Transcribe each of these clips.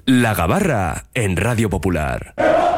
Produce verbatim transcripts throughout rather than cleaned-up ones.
La Gabarra en Radio Popular.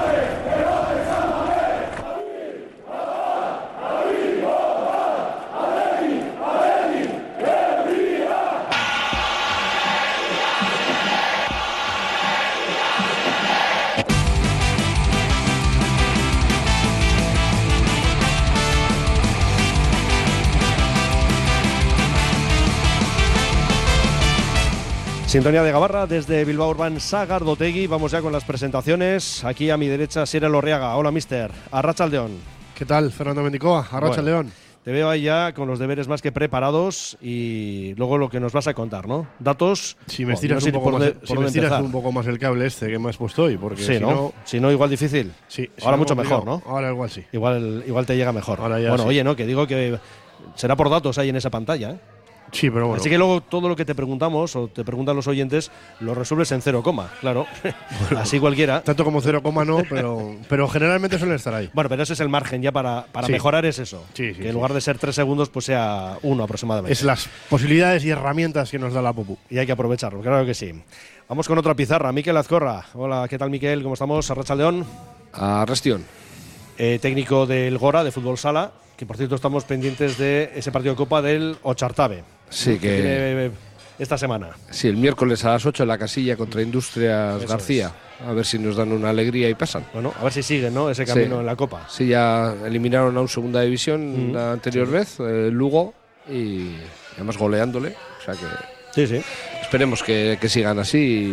Sintonía de Gabarra desde Bilbao Urban Sagardotegui. Vamos ya con las presentaciones. Aquí a mi derecha, Sierra Lorriaga. Hola, mister. Arratsaldeon. ¿Qué tal, Fernando Mendicoa? Arratsaldeon. Bueno, te veo ahí ya con los deberes más que preparados y luego lo que nos vas a contar, ¿no? Datos. Si me estiras, oh, no un, poco más, de, si me estiras un poco más el cable este que me has puesto hoy, porque sí, si ¿no? no, si no, igual difícil. Sí. Ahora si mucho no, mejor, ¿no? Ahora igual sí. Igual, igual te llega mejor. Ahora ya bueno, sí. Oye, no, que digo que será por datos ahí en esa pantalla, ¿eh? Sí, pero bueno. Así que luego todo lo que te preguntamos o te preguntan los oyentes lo resuelves en cero coma, claro. Bueno, así cualquiera. Tanto como cero coma no, pero, pero generalmente suelen estar ahí. Bueno, pero ese es el margen ya para, para sí. mejorar, es eso. Sí, sí, que en sí. lugar de ser tres segundos, pues sea uno aproximadamente. Es las posibilidades y herramientas que nos da la Popu. Y hay que aprovecharlo, claro que sí. Vamos con otra pizarra. Miquel Azcorra. Hola, ¿qué tal, Miquel? ¿Cómo estamos? Arratsaldeon. Arrastión. Eh, técnico del Gora, de Fútbol Sala, que por cierto estamos pendientes de ese partido de Copa del Ochartabe. Sí, ¿no? que, que tiene esta semana. Sí, el miércoles a las ocho en la casilla contra Industrias Eso García. Es. A ver si nos dan una alegría y pasan. Bueno, a ver si siguen, ¿no? Ese camino sí. en la Copa. Sí, ya eliminaron a un segunda división mm. la anterior sí. vez, eh, Lugo, y además goleándole. O sea que sí, sí. esperemos que, que sigan así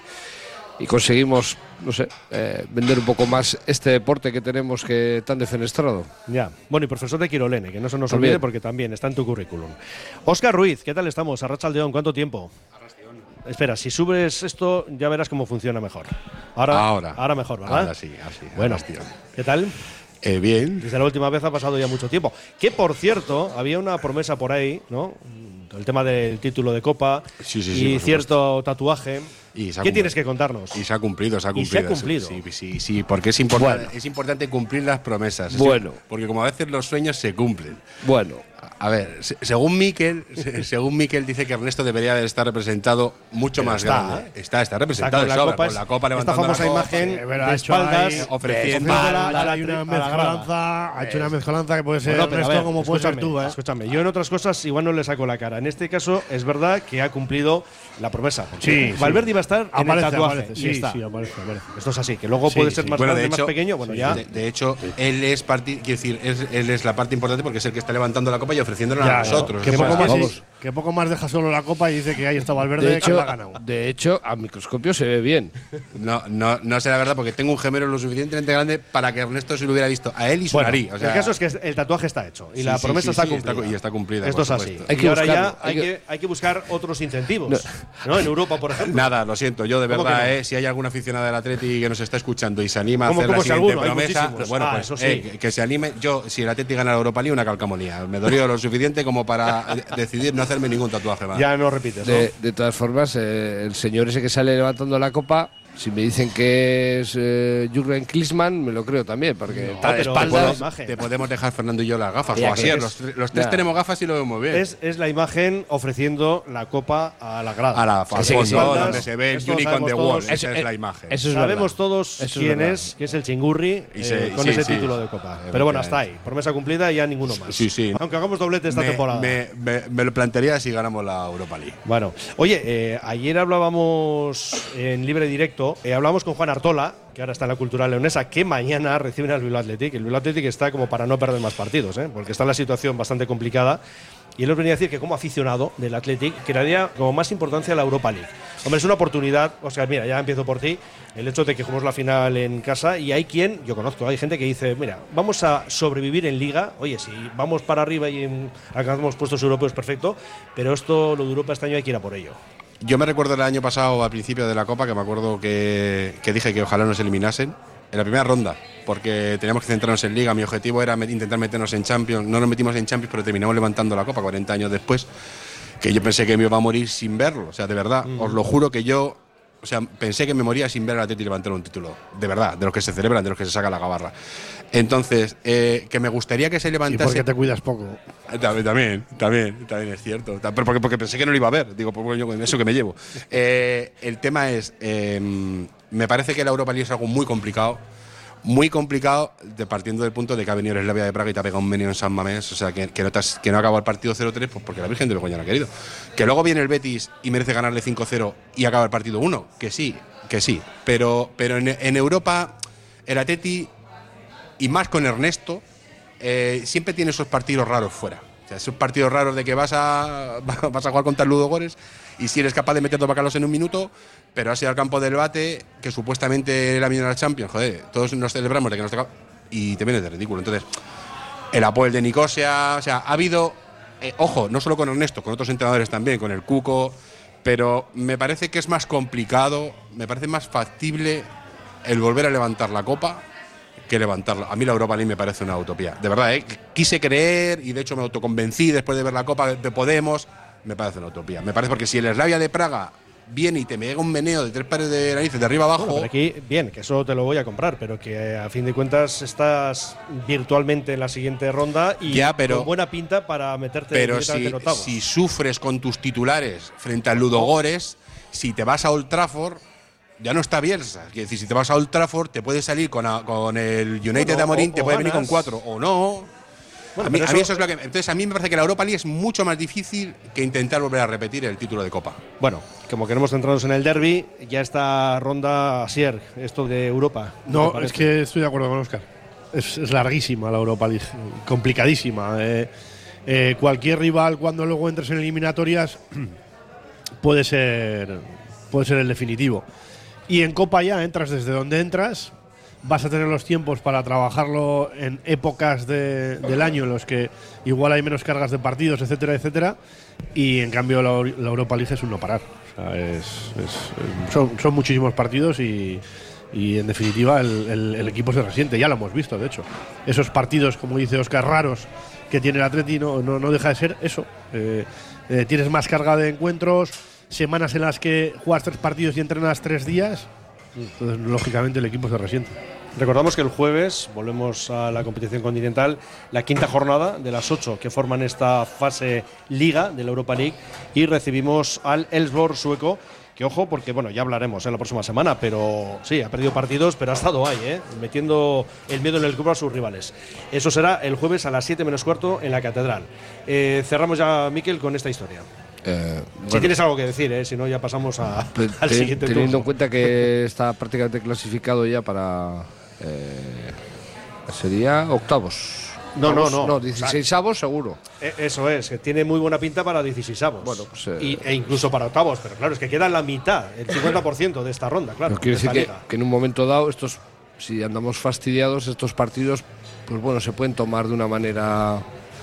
y, y conseguimos, no sé, eh, vender un poco más este deporte que tenemos que tan defenestrado. Ya. Bueno, y profesor de Quirolene, que no se nos también. olvide porque también está en tu currículum. Óscar Ruiz, ¿qué tal estamos? Arratsaldeon, ¿cuánto tiempo? Arrastión. Espera, si subes esto ya verás cómo funciona mejor. Ahora, ahora, ahora mejor, ¿verdad? Ahora sí, así. Bueno, Arrastión. ¿Qué tal? Eh, bien. Desde la última vez ha pasado ya mucho tiempo. Que, por cierto, había una promesa por ahí, ¿no? El tema del título de Copa sí, sí, sí, y cierto tatuaje. Y ¿Qué tienes que contarnos? Y se ha cumplido, se ha cumplido. Y se ha cumplido. Sí, sí, sí, porque es importante, bueno. es importante cumplir las promesas. Bueno. Porque como a veces los sueños se cumplen. Bueno. A ver, según Miquel, según Miquel dice que Ernesto debería de estar representado mucho Pero más está, grande. Está, está representado está con, de la sobra, copa, con la copa esta levantando famosa la copa, imagen sí, de ha espaldas, ahí, ofreciendo de, a la, a la, hay una a la grada. mezcolanza, ha hecho una mezcolanza que puede ser Bueno, pero Ernesto a ver, como puede ser tú, ¿eh? Escúchame, yo en otras cosas igual no le saco la cara. En este caso es verdad que ha cumplido la promesa. Sí, Valverde sí. iba a estar aparece, en el tatuaje. Aparece, y sí, está. sí, aparece, aparece. Esto es así, que luego Sí, puede sí. ser más Bueno, grande, de hecho, más pequeño. Bueno, sí, ya. De, de hecho, sí. él es parti quiero decir, es, él es la parte importante porque es el que está levantando la copa y ofreciéndola Ya, a nosotros. Que O sea, poco, más, vamos. sí, que poco más deja solo la copa y dice que ahí está Valverde, De hecho, que la ha ganado. de hecho, a microscopio se ve bien. No, no, no sé la verdad porque tengo un gemelo lo suficientemente grande para que Ernesto se lo hubiera visto a él y su Bueno, nariz. O sea, el caso es que el tatuaje está hecho y sí, la sí, promesa sí, está sí, cumplida. Está, y está cumplida. Esto es así. Hay que y ahora buscarlo, ya hay hay que- que, hay que buscar otros incentivos. No. ¿no? En Europa, por ejemplo. Nada, lo siento, yo de ¿Cómo verdad, que no? eh, si hay algún aficionado del Atleti que nos está escuchando y se anima a ¿Cómo- hacer cómo la si siguiente alguno? Hay promesa, muchísimos. pues bueno, Ah, pues eso sí. eh, que, que se anime. Yo, si el Atleti gana la Europa League, una calcamonía. Me dolió lo suficiente como para eh, decidir no hacerme ningún tatuaje más. Ya no repites, ¿no? De, de todas formas, eh, el señor ese que sale levantando la copa, si me dicen que es eh, Jürgen Klinsmann, me lo creo también, porque está de pero Te, espaldas. puedo- puedo- imagen. te podemos dejar Fernando y yo las gafas. Ya o así, que es, es- los, los tres ya. tenemos gafas y lo vemos bien. Es, es la imagen ofreciendo la copa a la grada. a la Ese al que fondo, espaldas, donde se ve el esto lo Unicorn sabemos de todos. Wall. Esa Eso- es la imagen. eso es Sabemos verdad. todos Eso es quién verdad. es, que es el Chingurri Y eh, se- con sí, ese sí. título de copa. Pero bueno, hasta ahí. Promesa cumplida y ya ninguno más. Sí, sí. Aunque hagamos doblete esta me, temporada. Me, me- me lo plantearía si ganamos la Europa League. Bueno, oye, eh, ayer hablábamos en libre directo, eh, hablábamos con Juan Artola, que ahora está en la Cultural Leonesa, que mañana reciben al Bilbao Athletic. El Bilbao Athletic está como para no perder más partidos, ¿eh? Porque está en la situación bastante complicada. Y él os venía a decir que como aficionado del Athletic, que le daría como más importancia a la Europa League. Hombre, es una oportunidad. O sea, mira, ya empiezo por ti. El hecho de que jugamos la final en casa y hay quien, yo conozco, hay gente que dice, mira, vamos a sobrevivir en Liga. Oye, si vamos para arriba y en, alcanzamos puestos europeos, perfecto. Pero esto, lo de Europa este año hay que ir a por ello. Yo me recuerdo el año pasado, al principio de la Copa, que me acuerdo que, que dije que ojalá nos eliminasen en la primera ronda, porque teníamos que centrarnos en Liga. Mi objetivo era met- intentar meternos en Champions. No nos metimos en Champions, pero terminamos levantando la Copa cuarenta años después, que yo pensé que me iba a morir sin verlo. O sea, de verdad, mm. os lo juro que yo O sea, pensé que me moría sin ver al Atleti levantar un título. De verdad, de los que se celebran, de los que se saca la gabarra. Entonces, eh, que me gustaría que se levantase. ¿Y por qué te cuidas poco? También, también, también, también es cierto. Pero porque, porque pensé que no lo iba a ver. Digo, pues yo con eso que me llevo. Eh, el tema es, eh, me parece que la Europa League es algo muy complicado. Muy complicado, de, partiendo del punto de que ha venido el Slavia de Praga y te ha pegado un meneo en San Mamés, o sea, que, que no, te has, que no acaba el partido cero tres, pues porque la Virgen de Begoña no ha querido. Que luego viene el Betis y merece ganarle cinco cero y acaba el partido uno, que sí, que sí. Pero, pero en, en Europa, el Atleti, y más con Ernesto, eh, siempre tiene esos partidos raros fuera. O sea, esos partidos raros de que vas a, vas a jugar contra el Ludogorets y si eres capaz de meter dos bacalos en un minuto, pero has ido al campo del bate, que supuestamente era bien a la Champions, joder, todos nos celebramos de que nos toca, y te vienes de ridículo. Entonces, el Apoel de Nicosia, o sea, ha habido, eh, ojo, no solo con Ernesto, con otros entrenadores también, con el Cuco, pero me parece que es más complicado, me parece más factible el volver a levantar la Copa que levantarla. A mí la Europa League me parece una utopía. De verdad, ¿eh? Quise creer y de hecho me autoconvencí después de ver la Copa de Podemos. Me parece una utopía. Me parece porque si el Slavia de Praga viene y te me llega un meneo de tres pares de narices de arriba abajo. Bueno, pero aquí, bien, que eso te lo voy a comprar, pero que a fin de cuentas estás virtualmente en la siguiente ronda y ya, pero, con buena pinta para meterte pero directamente si, en octavos. si sufres con tus titulares frente al Ludogorets, si te vas a Old Trafford, ya no está Bielsa. Es decir, si te vas a Old Trafford, te puedes salir con, a, con el United bueno, de Amorim, te puede venir con cuatro o no. Bueno, a, mí, eso, a mí eso es lo que. Entonces, a mí me parece que la Europa League es mucho más difícil que intentar volver a repetir el título de Copa. Bueno, como queremos centrarnos en el derbi, ya esta ronda, Asier, esto de Europa. No, es que estoy de acuerdo con Óscar. Es, es larguísima la Europa League, complicadísima. Eh, eh, cualquier rival, cuando luego entres en eliminatorias, puede ser, puede ser el definitivo. Y en Copa ya entras desde donde entras. Vas a tener los tiempos para trabajarlo en épocas de, del año en los que igual hay menos cargas de partidos, etcétera, etcétera. Y en cambio la, la Europa League es un no parar. O sea, es, es, son, son muchísimos partidos y, y en definitiva el, el, el equipo se resiente. Ya lo hemos visto, de hecho. Esos partidos, como dice Óscar, raros que tiene el Atleti no, no, no deja de ser eso. Eh, eh, tienes más carga de encuentros, semanas en las que juegas tres partidos y entrenas tres días. Entonces, lógicamente, el equipo se resiente. Recordamos que el jueves volvemos a la competición continental, la quinta jornada de las ocho que forman esta fase liga de la Europa League, y recibimos al Elfsborg sueco, que ojo, porque bueno, ya hablaremos en la próxima semana, pero sí, ha perdido partidos, pero ha estado ahí, ¿eh? metiendo el miedo en el club a sus rivales. Eso será el jueves a las siete menos cuarto en la Catedral. Eh, cerramos ya, Miquel, con esta historia. Eh, si bueno, tienes algo que decir, ¿eh? Si no ya pasamos a, al ten, siguiente teniendo turno. en cuenta que está prácticamente clasificado ya para eh, sería octavos. No, octavos, no, no. No, dieciseisavos seguro. Eso es, que tiene muy buena pinta para dieciseisavos. Bueno, pues, eh, y, e incluso para octavos, pero claro, es que queda la mitad, el cincuenta por ciento de esta ronda, claro. Quiere decir que, que en un momento dado, estos, si andamos fastidiados, estos partidos, pues bueno, se pueden tomar de una manera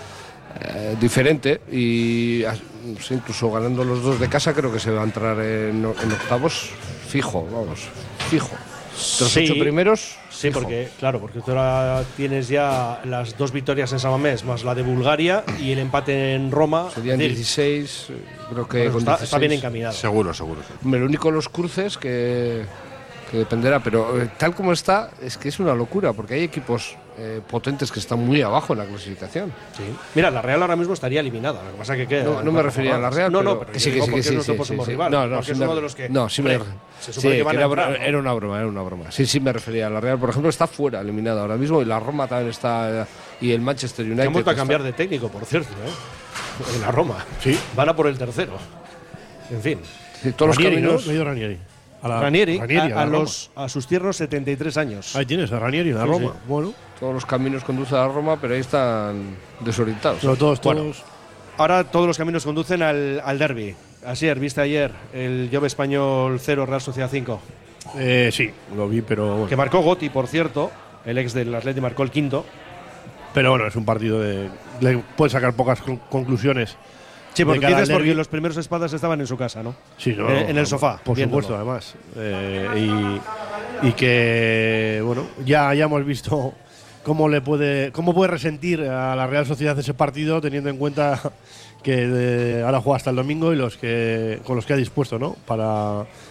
eh, diferente y sí, incluso ganando los dos de casa creo que se va a entrar en, en octavos fijo, vamos, fijo. Los sí, ocho primeros. Sí, fijo. porque claro, porque tú ahora tienes ya las dos victorias en San Mamés más la de Bulgaria y el empate en Roma. Serían dieciséis, creo que bueno, con está, dieciséis. Está bien encaminado. Seguro, seguro. Sí. Lo único los cruces que, que dependerá, pero eh, tal como está es que es una locura porque hay equipos eh, potentes que están muy abajo en la clasificación. Sí. Mira, la Real ahora mismo estaría eliminada. Lo que pasa es que queda. No, no me refería a la Real. No, pero no, pero que sí, que sí, que sí, sí, sí, sí. Rival, no, no, porque sí es me, uno de los que. No, sí me. Se supone sí, que van era, a entrar, ¿no? era una broma, era una broma. Sí, sí me refería a la Real, por ejemplo, está fuera, eliminada ahora mismo, y la Roma también está, y el Manchester United. Han vuelto a cambiar de técnico, por cierto, ¿eh? En la Roma. Sí. Van a por el tercero. En fin. Sí, todos Ranieri, los caminos. ¿no? Medio Ranieri. A la, Ranieri, Ranieri, a, a, a, los, a sus tiernos setenta y tres años. Ahí tienes a Ranieri en la sí, Roma. Sí. Bueno. Todos los caminos conducen a la Roma, pero ahí están desorientados. No, todos, todos. Bueno, ahora todos los caminos conducen al, al derbi. Asier, ¿viste ayer el Jove Español cero, Real Sociedad cinco? Eh, sí, lo vi, pero bueno. Que marcó Gotti, por cierto. El ex del Atleti marcó el quinto. Pero bueno, es un partido de. Le puedes sacar pocas conclusiones. Sí, porque dices porque los primeros espadas estaban en su casa, ¿no? Sí, no, eh, en el sofá. Por viéndolo. Supuesto, además. Eh, y, y que, bueno, ya, ya hemos visto cómo le puede cómo puede resentir a la Real Sociedad ese partido, teniendo en cuenta que de, ahora juega hasta el domingo y los que con los que ha dispuesto, ¿no? Para,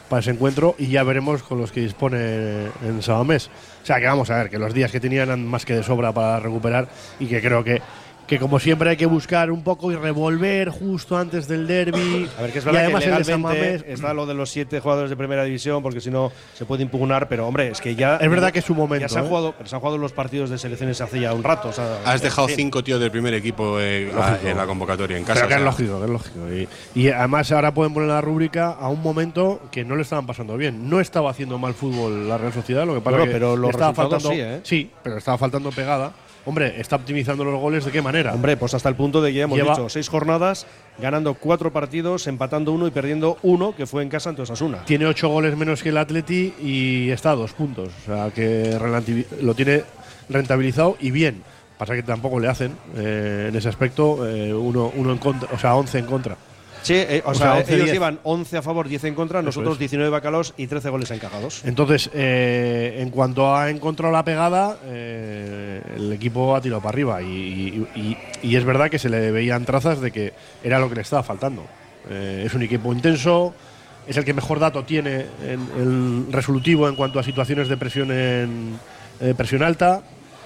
para ese encuentro y ya veremos con los que dispone en Samamés. O sea que vamos a ver, que los días que tenían eran más que de sobra para recuperar y que creo que que como siempre hay que buscar un poco y revolver justo antes del derbi. A ver, que es y verdad además que el de legalmente Samamés, está lo de los siete jugadores de primera división, porque si no se puede impugnar, pero hombre, es que ya… Es verdad que es su momento, Ya se han, ¿eh? jugado, pero se han jugado los partidos de selecciones hace ya un rato. O sea, Has dejado sí. cinco tíos del primer equipo eh, Lógico. en la convocatoria en casa. Pero que o es sea, lógico, que es lógico. Y, y además ahora pueden poner la rúbrica a un momento que no le estaban pasando bien. No estaba haciendo mal fútbol la Real Sociedad, lo que pasa Bueno, que pero le los estaba resultados faltando, sí, ¿eh? sí, pero estaba faltando pegada. Hombre, está optimizando los goles de qué manera. Hombre, pues hasta el punto de que ya hemos Lleva- dicho seis jornadas, ganando cuatro partidos, empatando uno y perdiendo uno, que fue en casa ante Osasuna. Tiene ocho goles menos que el Atleti y está a dos puntos. O sea que relativi- lo tiene rentabilizado y bien. Pasa que tampoco le hacen eh, en ese aspecto eh, uno, uno en contra, o sea, once en contra. Sí, eh, o, O sea, sea, once ellos diez. llevan once a favor, diez en contra, nosotros es. diecinueve bacalos y trece goles encajados. Entonces, eh, en cuanto ha encontrado la pegada, eh, el equipo ha tirado para arriba. Y, y- y- y es verdad que se le veían trazas de que era lo que le estaba faltando. Eh, es un equipo intenso, es el que mejor dato tiene en el resolutivo en cuanto a situaciones de presión en eh, presión alta.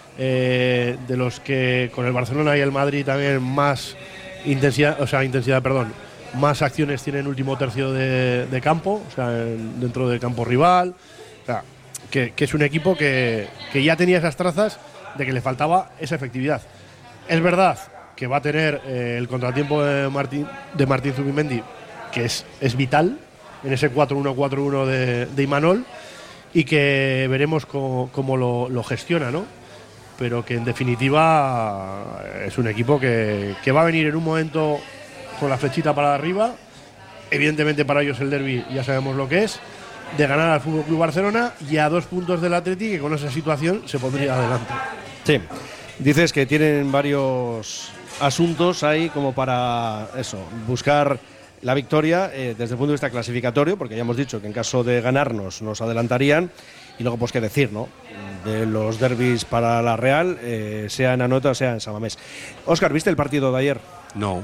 Eh, de los que con el Barcelona y el Madrid también más intensidad, o sea, intensidad, perdón, más acciones tiene en último tercio de, de campo, o sea, en- dentro del campo rival. O sea, que, que es un equipo que, que ya tenía esas trazas de que le faltaba esa efectividad. Es verdad que va a tener eh, el contratiempo de Martín, de Martín Zubimendi, que es, es vital en ese cuatro uno cuatro uno de, de Imanol, y que veremos cómo, cómo lo, lo gestiona, ¿no? Pero que en definitiva es un equipo que, que va a venir en un momento con la flechita para arriba. Evidentemente para ellos el derbi ya sabemos lo que es, de ganar al F C Barcelona y a dos puntos del Atleti, que con esa situación se pondría adelante. Sí. Dices que tienen varios asuntos ahí como para eso, buscar la victoria eh, desde el punto de vista clasificatorio, porque ya hemos dicho que en caso de ganarnos nos adelantarían. Y luego, pues qué decir, ¿no? De los derbis para la Real, eh, sea en Anoeta o sea en Samamés. Óscar, ¿viste el partido de ayer? No.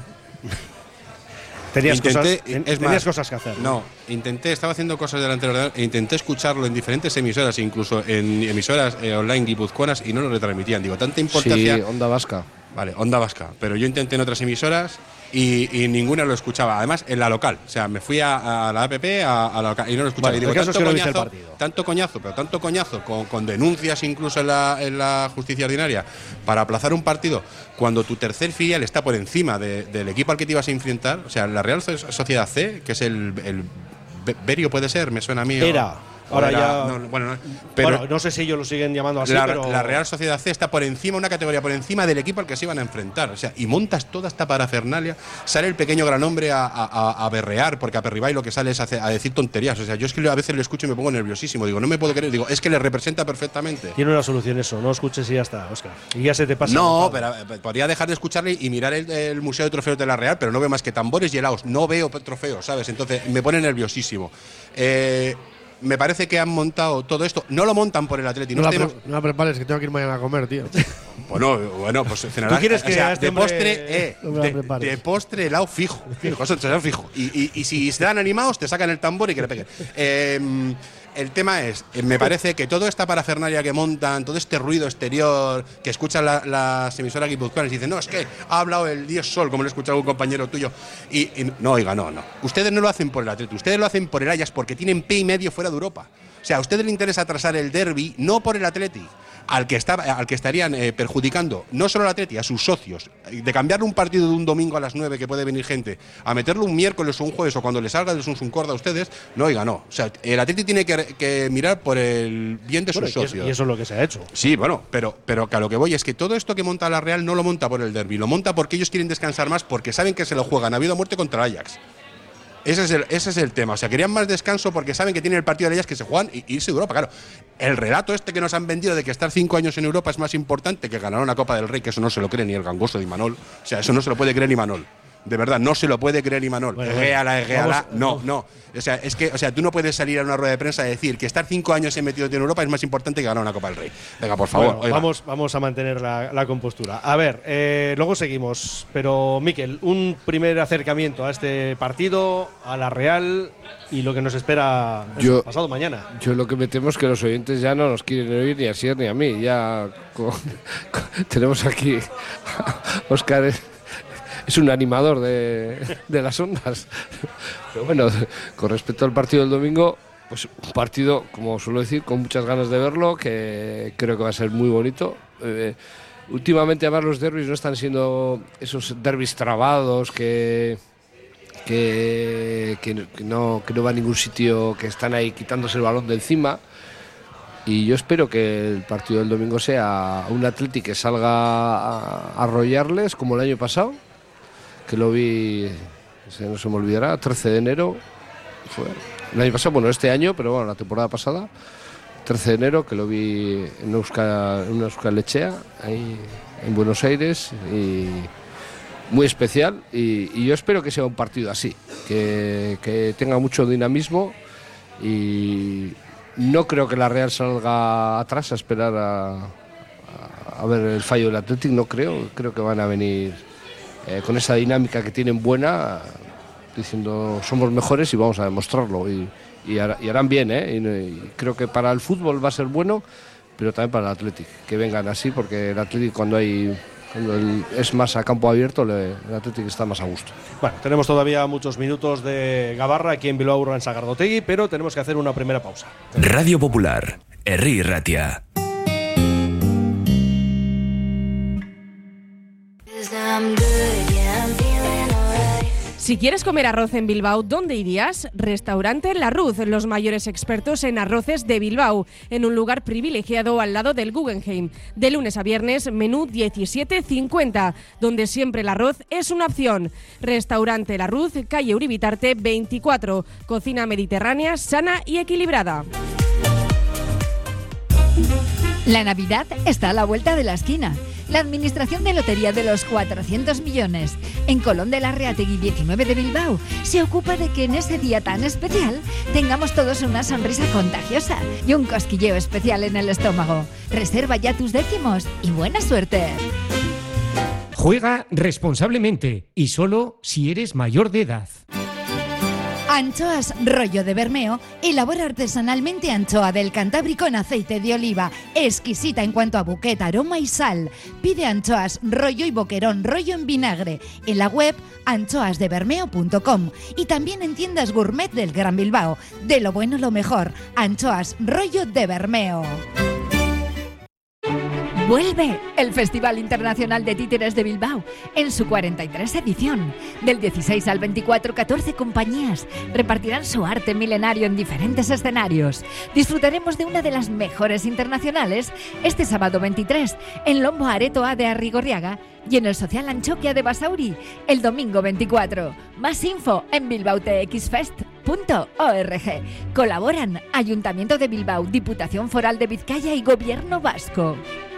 Tenías, Intenté- cosas, ten- es tenías más, cosas que hacer. No, intenté, estaba haciendo cosas delante del ordenador e intenté escucharlo en diferentes emisoras, incluso en emisoras eh, online guipuzcoanas, y no lo retransmitían. Digo, tanta importancia. Sí, Onda Vasca. Vale, Onda Vasca. Pero yo intenté en otras emisoras y, y ninguna lo escuchaba. Además, en la local. O sea, me fui a, a la app, a, a la local, y no lo escuchaba. Bueno, y digo, el caso es tanto que no viste el coñazo, partido. tanto coñazo, pero tanto coñazo, con, con denuncias incluso en la, en la justicia ordinaria, para aplazar un partido cuando tu tercer filial está por encima de- del equipo al que te ibas a enfrentar. O sea, la Real Sociedad C, que es el, el Be- Berio, puede ser, me suena a mí. o- Era. o Ahora era- ya. no, bueno, no, pero Bueno, no sé si ellos lo siguen llamando así, la, pero. la Real Sociedad C está por encima, una categoría por encima del equipo al que se iban a enfrentar. O sea, y montas toda esta parafernalia, sale el pequeño gran hombre a, a- a- a berrear, porque a Perribay lo que sale es a, hacer- a decir tonterías. O sea, yo es que a veces le escucho y me pongo nerviosísimo. Digo, no me puedo creer. Digo, es que le representa perfectamente. Tiene una solución eso, no escuches y ya está, Óscar. Y ya se te pasa. No, el pero enfado. eh, podría dejar de escucharle y mirar el, el Museo de Trofeos de la Real, pero no veo más que tambores y helados. No veo trofeos, ¿sabes? Entonces me pone nerviosísimo. Eh, me parece que han montado todo esto. No lo montan por el Atleti. No, No la, tenemos- pre- no la prepares, que tengo que ir mañana a comer, tío. Bueno, bueno, pues cenarás. ¿Tú quieres o que sea, a este de hombre postre, eh, no me la de, prepares? de postre helado fijo, fijo, eso será fijo. Y, y, y si están animados, te sacan el tambor y que le peguen. Eh, el tema es, eh, me parece que toda esta parafernalia que montan, todo este ruido exterior que escuchan la- las emisoras guipuzcoanas y dicen, no, es que ha hablado el dios Sol, como lo he escuchado a un compañero tuyo. Y, y no, oiga, no, no. Ustedes no lo hacen por el Atleti, ustedes lo hacen por el Ajax porque tienen pie y medio fuera de Europa. O sea, a ustedes les interesa atrasar el derbi, no por el Atleti, al que, está, al que estarían eh, perjudicando no solo al Atleti, a sus socios. De cambiarle un partido de un domingo a las nueve, que puede venir gente, a meterlo un miércoles o un jueves o cuando les salga del Sun Sun Corda a ustedes, no, oiga, no. O sea, el Atleti tiene que, que mirar por el bien de Bueno, sus y, eso, socios. y eso es lo que se ha hecho. Sí, bueno, pero, pero que a lo que voy es que todo esto que monta la Real no lo monta por el derbi, lo monta porque ellos quieren descansar más, porque saben que se lo juegan a vida o muerte contra el Ajax. Ese es, el, ese es el tema. O sea, querían más descanso porque saben que tienen el partido de ellas que se juegan y irse de Europa. Claro, el relato este que nos han vendido de que estar cinco años en Europa es más importante que ganar una Copa del Rey, que eso no se lo cree ni el gangoso de Imanol. O sea, eso no se lo puede creer ni Imanol. De verdad, no se lo puede creer Imanol. Bueno, Regala, regala. vamos, No, vamos. no. O sea, es que, o sea, tú no puedes salir a una rueda de prensa y decir que estar cinco años en metido en Europa es más importante que ganar una Copa del Rey. Venga, por favor. Bueno, vamos, vamos a mantener la, la compostura. A ver, eh, luego seguimos. Pero, Miquel, un primer acercamiento a este partido, a la Real y lo que nos espera Yo- eso, pasado mañana. Yo lo que me temo es que los oyentes ya no nos quieren oír ni a Sier ni a mí. Ya con- con- tenemos aquí a Óscar, es, es un animador de, de las ondas. Pero bueno, con respecto al partido del domingo, pues un partido, como suelo decir, con muchas ganas de verlo, que creo que va a ser muy bonito. Eh, últimamente, además, los derbis no están siendo esos derbis trabados que... Que, que, que no, que no va a ningún sitio, que están ahí quitándose el balón de encima. Y yo espero que el partido del domingo sea un Athletic que salga a arrollarles como el año pasado, que lo vi, se no se me olvidará, trece de enero fue el año pasado, bueno, este año, pero bueno, la temporada pasada, trece de enero, que lo vi en Euskal, en Euskal Lechea, ahí en Buenos Aires, y muy especial, y, y yo espero que sea un partido así, que, que tenga mucho dinamismo, y no creo que la Real salga atrás a esperar a, a, a ver el fallo del Athletic, no creo, creo que van a venir eh, con esa dinámica que tienen buena, diciendo somos mejores y vamos a demostrarlo, y, y, har, y harán bien, ¿eh? y, y creo que para el fútbol va a ser bueno, pero también para el Athletic, que vengan así, porque el Athletic cuando hay... Cuando el, es más a campo abierto, le, el Athletic está más a gusto. Bueno, tenemos todavía muchos minutos de Gabarra aquí en Bilbao Urban Sagardotegui, pero tenemos que hacer una primera pausa. Radio Popular, Herri Ratia. Si quieres comer arroz en Bilbao, ¿dónde irías? Restaurante La Ruz, los mayores expertos en arroces de Bilbao, en un lugar privilegiado al lado del Guggenheim. De lunes a viernes, menú diecisiete cincuenta, donde siempre el arroz es una opción. Restaurante La Ruz, calle Uribitarte veinticuatro, cocina mediterránea, sana y equilibrada. La Navidad está a la vuelta de la esquina. La Administración de Lotería de los cuatrocientos millones en Colón de la Reategui diecinueve de Bilbao se ocupa de que en ese día tan especial tengamos todos una sonrisa contagiosa y un cosquilleo especial en el estómago. Reserva ya tus décimos y buena suerte. Juega responsablemente y solo si eres mayor de edad. Anchoas Rollo de Bermeo elabora artesanalmente anchoa del Cantábrico en aceite de oliva, exquisita en cuanto a buquet, aroma y sal. Pide anchoas Rollo y boquerón Rollo en vinagre en la web anchoas de bermeo punto com y también en tiendas gourmet del Gran Bilbao. De lo bueno lo mejor, Anchoas Rollo de Bermeo. Vuelve el Festival Internacional de Títeres de Bilbao en su cuarenta y tres edición. Del dieciséis al veinticuatro, catorce compañías repartirán su arte milenario en diferentes escenarios. Disfrutaremos de una de las mejores internacionales este sábado veintitrés en Lombo Areto A de Arrigorriaga y en el Social Anchoquia de Basauri el domingo veinticuatro. Más info en bilbao t x fest punto org. Colaboran Ayuntamiento de Bilbao, Diputación Foral de Vizcaya y Gobierno Vasco.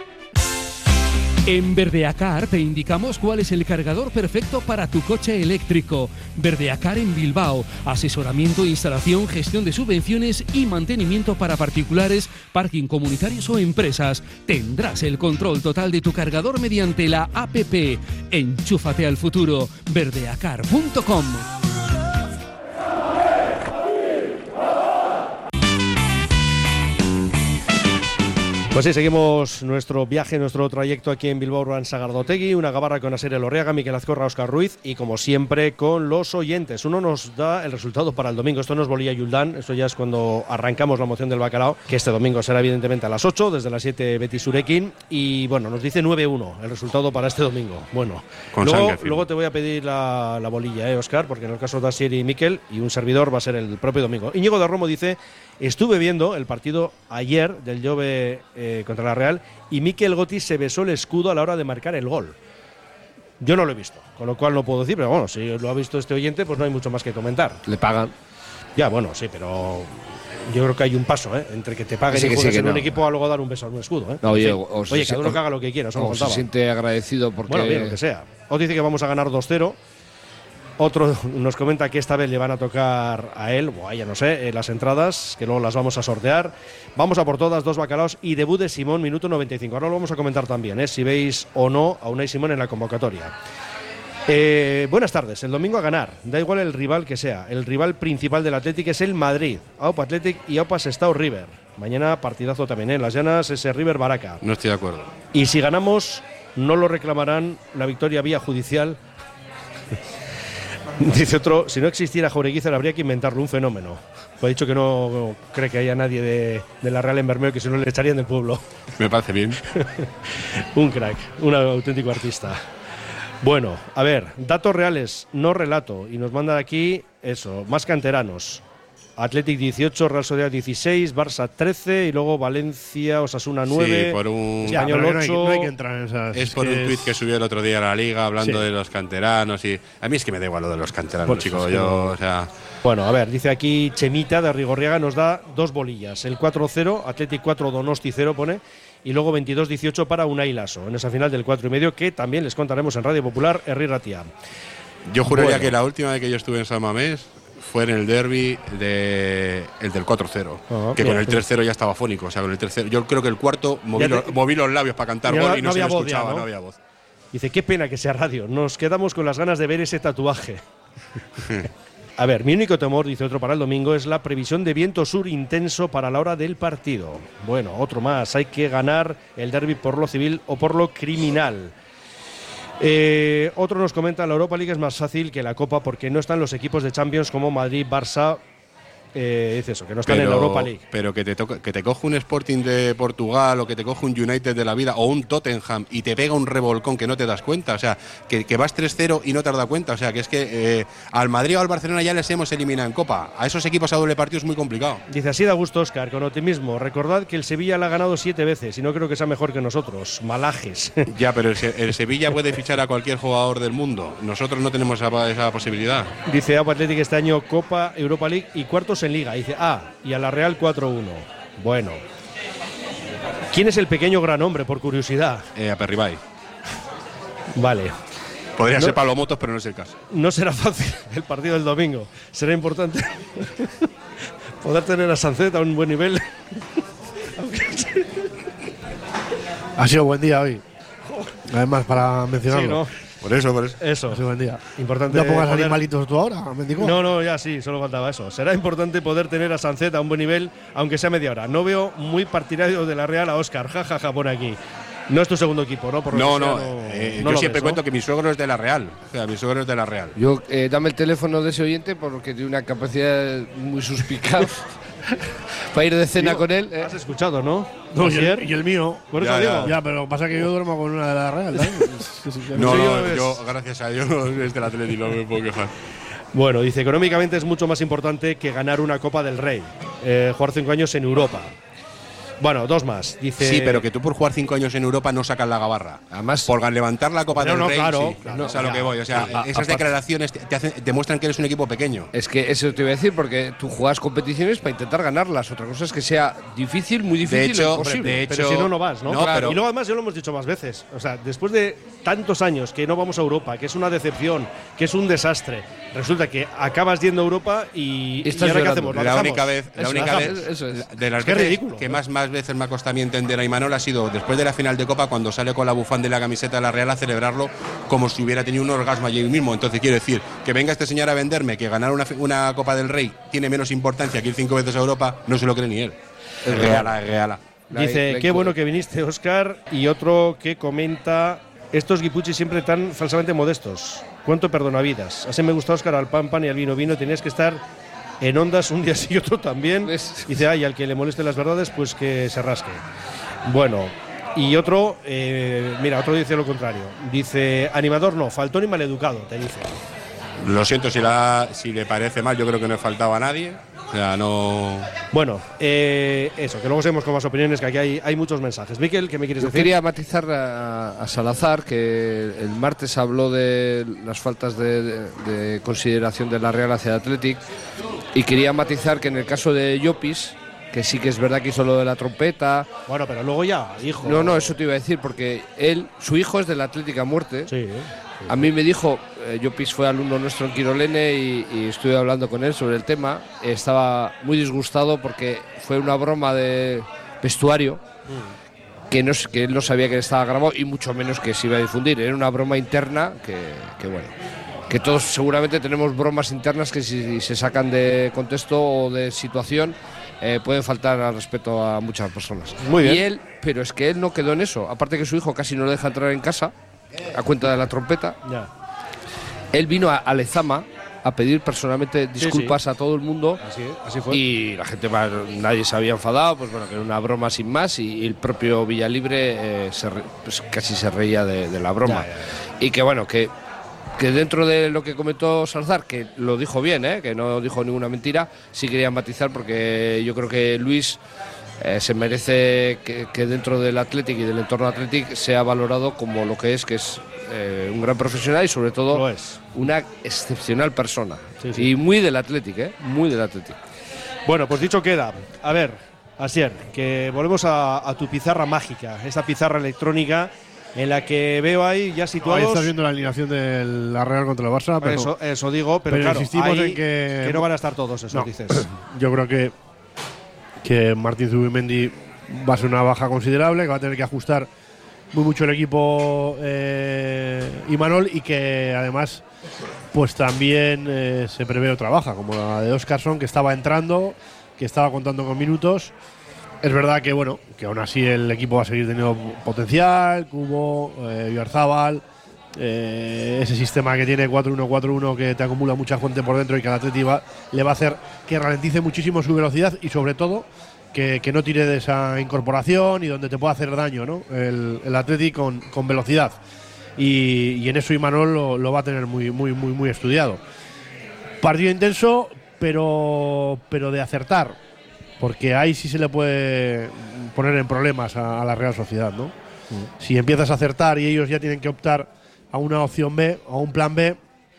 En Verdeacar te indicamos cuál es el cargador perfecto para tu coche eléctrico. Verdeacar en Bilbao. Asesoramiento, instalación, gestión de subvenciones y mantenimiento para particulares, parking comunitarios o empresas. Tendrás el control total de tu cargador mediante la app. Enchúfate al futuro. verdeacar punto com. Pues sí, seguimos nuestro viaje, nuestro trayecto aquí en Bilbao Urban Sagardotegui, una Gabarra con Asier Elorriaga, Miquel Azcorra, Óscar Ruiz y como siempre con los oyentes. Uno nos da el resultado para el domingo, esto no es Bolilla Yuldán, esto ya es cuando arrancamos la moción del bacalao, que este domingo será evidentemente a las ocho, desde las siete Betis Surekin, y bueno, nos dice nueve uno el resultado para este domingo. Bueno, Con luego, sangre, luego te voy a pedir la, la bolilla, eh, Óscar, porque en el caso de Asier y Miquel y un servidor va a ser el propio domingo. Íñigo de Romo dice: estuve viendo el partido ayer del Jove eh, contra la Real y Mikel Gotti se besó el escudo a la hora de marcar el gol. Yo no lo he visto, con lo cual no puedo decir, pero bueno, si lo ha visto este oyente, pues no hay mucho más que comentar. Le pagan. Ya, bueno, sí, pero yo creo que hay un paso, ¿eh? Entre que te paguen Sí, y que juegues sí, que en un no. equipo a luego dar un beso a un escudo, ¿eh? No, oye, En fin. o se oye, si- cada uno o- que haga lo que quiera, eso no O se faltaba. siente agradecido porque Bueno, bien, lo que sea. Os dice que vamos a ganar dos cero. Otro nos comenta que esta vez le van a tocar a él, o a ella, no sé, eh, las entradas, que luego las vamos a sortear. Vamos a por todas, dos bacalaos y debut de Simón, minuto noventa y cinco. Ahora lo vamos a comentar también, ¿eh? Si veis o no a Unai Simón en la convocatoria. Eh, buenas tardes, el domingo a ganar, da igual el rival que sea. El rival principal del Athletic es el Madrid, Aupa Athletic y Aupa Sestao River. Mañana partidazo también, ¿eh? En las Llanas, ese River Baraca. No estoy de acuerdo. Y si ganamos, no lo reclamarán la victoria vía judicial. Dice otro, si no existiera Jaureguizar habría que inventarlo, un fenómeno. Pues ha dicho que no, no cree que haya nadie de, de la Real en Bermeo, que si no le echarían del pueblo. Me parece bien. Un crack, un auténtico artista. Bueno, a ver, datos reales, no relato. Y nos mandan aquí, eso, más canteranos. Athletic dieciocho, Real Sociedad dieciséis, Barça trece y luego Valencia, Osasuna nueve, sí, por un Español ya, no, hay, ocho. no hay que entrar en esas. Es por que un tuit que subió el otro día a la Liga hablando Sí. de los canteranos. Y a mí es que me da igual lo de los canteranos, Por eso chicos. es que Yo, no. o sea, Bueno, a ver, dice aquí Chemita de Rigorriaga, nos da dos bolillas. El cuatro cero, Athletic cuatro, Donosti cero pone. Y luego veintidós dieciocho para Unai Laso, en esa final del cuatro y medio, que también les contaremos en Radio Popular, Herri Ratia. yo juraría Bueno. que la última vez que yo estuve en San Mamés fue en el derbi de, el del cuatro cero, Ah, que mira, con el tres cero ya estaba fónico. O sea, con el tres cero. Yo creo que el cuarto moví, Ya te- los, moví los labios para cantar Ya gol no- y no no, se me había voz ya, escuchaba, ¿no? no había voz. Dice, qué pena que sea radio, nos quedamos con las ganas de ver ese tatuaje. A ver, mi único temor, dice otro para el domingo, es la previsión de viento sur intenso para la hora del partido. Bueno, otro más, hay que ganar el derbi por lo civil o por lo criminal. Eh, otro nos comenta, la Europa League es más fácil que la Copa porque no están los equipos de Champions como Madrid, Barça, eh, dice eso, que no están en la Europa League. Pero que te, toca, que te coge un Sporting de Portugal o que te coge un United de la vida o un Tottenham y te pega un revolcón que no te das cuenta. O sea, que, que vas tres cero y no te has dado cuenta. O sea, que es que eh, al Madrid o al Barcelona ya les hemos eliminado en Copa. A esos equipos a doble partido es muy complicado. Dice así da gusto, Óscar, con optimismo. Recordad que el Sevilla la ha ganado siete veces y no creo que sea mejor que nosotros. Malajes. Ya, pero el, Se- el Sevilla puede fichar a cualquier jugador del mundo. Nosotros no tenemos esa, esa posibilidad. Dice Aupa Athletic este año Copa, Europa League y cuartos en Liga. Dice, ah, y a la Real cuatro uno. Bueno. ¿Quién es el pequeño gran hombre, por curiosidad? Eh, a Perribay. Vale. Podría No- ser Palomotos, pero no es el caso. No será fácil el partido del domingo. Será importante poder tener a Sancet a un buen nivel. Ha sido buen día hoy. Además, para mencionarlo. Sí, ¿no? Por eso, por eso. Eso. Ha sido buen día. Importante ¿No pongas poder- animalitos tú ahora, Mendico? No, no, ya sí, solo faltaba eso. Será importante poder tener a Sancet a un buen nivel, aunque sea media hora. No veo muy partidario de la Real a Óscar. Ja, ja, ja, pone aquí. No es tu segundo equipo, ¿no? Por lo No, que sea, no. eh, no yo lo siempre ves, ¿no? cuento que mi suegro es de la Real. O sea, mi suegro es de la Real. Yo, eh, dame el teléfono de ese oyente porque tiene una capacidad muy suspicaz para ir de cena Tío, con él. eh. Has escuchado, ¿no? No, y Ayer. el, y el mío. Por eso Ya, digo. Ya, pero pasa que yo duermo con una de la Real. ¿sabes? No, Sí, no, yo es- yo, gracias a Dios, es del Atlético, no me puedo quejar. Bueno, dice, económicamente es mucho más importante que ganar una Copa del Rey. Eh, jugar cinco años en Europa. Bueno, dos más. Dice, Sí, pero que tú por jugar cinco años en Europa no sacas la gabarra. Además, Por levantar la Copa No, del no, Rey, claro, sí, claro, es a lo ya. que voy. O sea, A- a- esas aparte- declaraciones te, te hacen- demuestran que eres un equipo pequeño. es que eso te iba a decir porque tú juegas competiciones para intentar ganarlas. Otra cosa es que sea difícil, muy difícil, De hecho, o imposible. de pero hecho- si no, no vas, ¿no? No, pero- Y luego además ya lo hemos dicho más veces. O sea, después de tantos años que no vamos a Europa, que es una decepción, que es un desastre, resulta que acabas yendo a Europa y, Y estás ¿y ahora qué llorando. hacemos? ¿Lo La dejamos? única vez, la Eso, única lo vez dejamos. Eso es. de las Qué veces ridículo. que más, más veces me ha costado a mí entender a Imanol ha sido después de la final de Copa cuando sale con la bufanda y la camiseta de la Real a celebrarlo como si hubiera tenido un orgasmo allí mismo. Entonces quiero decir que venga este señor a venderme que ganar una, fi- una Copa del Rey tiene menos importancia que ir cinco veces a Europa, no se lo cree ni él. Es real, es real. Dice, La- qué la- bueno que viniste, Óscar. Y otro que comenta, estos guipuchis siempre tan falsamente modestos. ¿Cuánto perdonavidas? Así me gusta, Óscar, al pan pan y al vino vino. Tenías que estar en ondas un día sí y otro también. Es- Dice, ay, al que le moleste las verdades, pues que se rasque. Bueno, y otro, eh, mira, otro dice lo contrario. Dice, animador no, faltón y maleducado, te dice. Lo siento si, la, si le parece mal, yo creo que no he faltado a nadie. O sea, no. Bueno, eh, eso, que luego seguimos con más opiniones, que aquí hay, hay muchos mensajes. Miquel, ¿qué me quieres Yo decir? quería matizar a, a Salazar, que el martes habló de las faltas de, de- de consideración de la Real hacia el Athletic, y quería matizar que en el caso de Llopis, que sí que es verdad que hizo lo de la trompeta. Bueno, pero luego ya, hijo. No, no, eso te iba a decir, porque él, su hijo es del Athletic a muerte. Sí, ¿eh? A mí me dijo, eh, Llopis fue alumno nuestro en Quirolene y, y estuve hablando con él sobre el tema. Estaba muy disgustado porque fue una broma de vestuario mm. que, no, que él no sabía que estaba grabado y mucho menos que se iba a difundir. Era una broma interna que, que bueno, que todos seguramente tenemos bromas internas que si se sacan de contexto o de situación eh, pueden faltar al respeto a muchas personas. Muy bien. Y él, pero es que él no quedó en eso. Aparte que su hijo casi no le deja entrar en casa a cuenta de la trompeta. Ya. Él vino a, a Lezama a pedir personalmente disculpas sí, sí. a todo el mundo. Así, así fue. Y la gente, nadie se había enfadado, pues bueno, que era una broma sin más. Y, y el propio Villalibre eh, se re, pues casi se reía de, de la broma. Ya, ya, ya. Y que bueno, que, que dentro de lo que comentó Salazar, que lo dijo bien, ¿eh? Que no dijo ninguna mentira, sí quería matizar porque yo creo que Luis eh, se merece que, que dentro del Athletic y del entorno Athletic sea valorado como lo que es, que es eh, un gran profesional y sobre todo es. una excepcional persona. Sí, sí. Y muy del Athletic, ¿eh? Muy del Athletic. Bueno, pues dicho queda. A ver, Asier, que volvemos a, a tu pizarra mágica, esa pizarra electrónica en la que veo ahí ya situados. Ahí estás viendo la alineación de la Real contra el Barça. Pero, eso, eso digo, pero, pero claro, insistimos ahí en que, que no van a estar todos, eso no, dices. Yo creo que, que Martín Zubimendi va a ser una baja considerable, que va a tener que ajustar muy mucho el equipo eh, Imanol y que además pues también eh, se prevé otra baja, como la de Óscarson, que estaba entrando, que estaba contando con minutos. Es verdad que bueno, que aún así el equipo va a seguir teniendo potencial, Cubo, eh, Oyarzábal, eh, ese sistema que tiene cuatro uno cuatro uno que te acumula mucha gente por dentro y que al Atleti va, le va a hacer que ralentice muchísimo su velocidad y sobre todo que, que no tire de esa incorporación y donde te pueda hacer daño, ¿no? El, el Atleti con, con velocidad. Y, y en eso Imanol lo, lo va a tener muy, muy, muy, muy estudiado. Partido intenso, pero, pero de acertar. Porque ahí sí se le puede poner en problemas a, a la Real Sociedad, ¿no? Mm. Si empiezas a acertar y ellos ya tienen que optar a una opción B, a un plan B,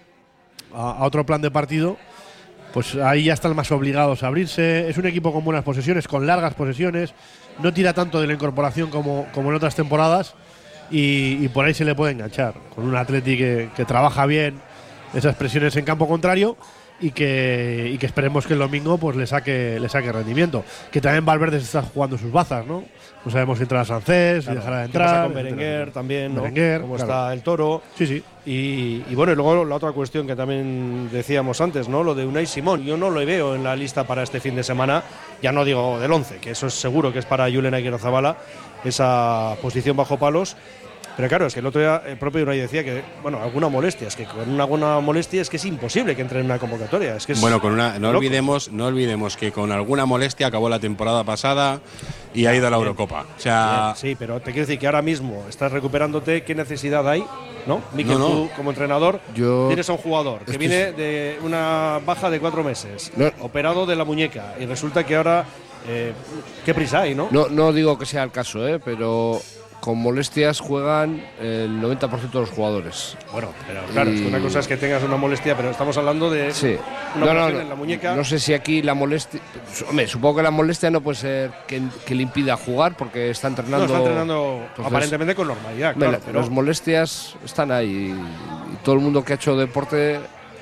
a, a otro plan de partido, pues ahí ya están más obligados a abrirse. Es un equipo con buenas posesiones, con largas posesiones, no tira tanto de la incorporación como, como en otras temporadas y, y por ahí se le puede enganchar. Con un Atleti que, que trabaja bien esas presiones en campo contrario. Y que, y que esperemos que el domingo pues le saque le saque rendimiento. Que también Valverde se está jugando sus bazas, ¿no? No sabemos si entrará Sánchez, claro, si dejará de entrar. ¿Qué pasa con Berenguer, Berenguer también, ¿no? Berenguer, cómo claro. está el Toro. Sí, sí. Y, y bueno, y luego la otra cuestión que también decíamos antes, ¿no? Lo de Unai Simón. Yo no lo veo en la lista para este fin de semana. Ya no digo del once, que eso es seguro que es para Julen Aguirre-Zabala, esa posición bajo palos. Pero claro, es que el otro día el propio Unai decía que, bueno, alguna molestia, es que con una alguna molestia es que es imposible que entre en una convocatoria. Es que es bueno, con una, no loco. olvidemos, no olvidemos que con alguna molestia acabó la temporada pasada y ha ido a la Eurocopa. O sea, bien, sí, pero te quiero decir que ahora mismo estás recuperándote, ¿qué necesidad hay? ¿No? Miquel, no, no. Tú como entrenador Yo tienes a un jugador que viene de una baja de cuatro meses, no. operado de la muñeca, y resulta que ahora, eh, ¿qué prisa hay, no? No, no digo que sea el caso, ¿eh? Pero con molestias juegan el noventa por ciento de los jugadores. Bueno, pero claro, y... es que una cosa es que tengas una molestia, pero estamos hablando de sí. una no, no, no, en la muñeca. No sé si aquí la molestia… Hombre, supongo que la molestia no puede ser que, que le impida jugar porque está entrenando… No, está entrenando Entonces, aparentemente con normalidad, claro. La, pero las molestias están ahí y, y todo el mundo que ha hecho deporte,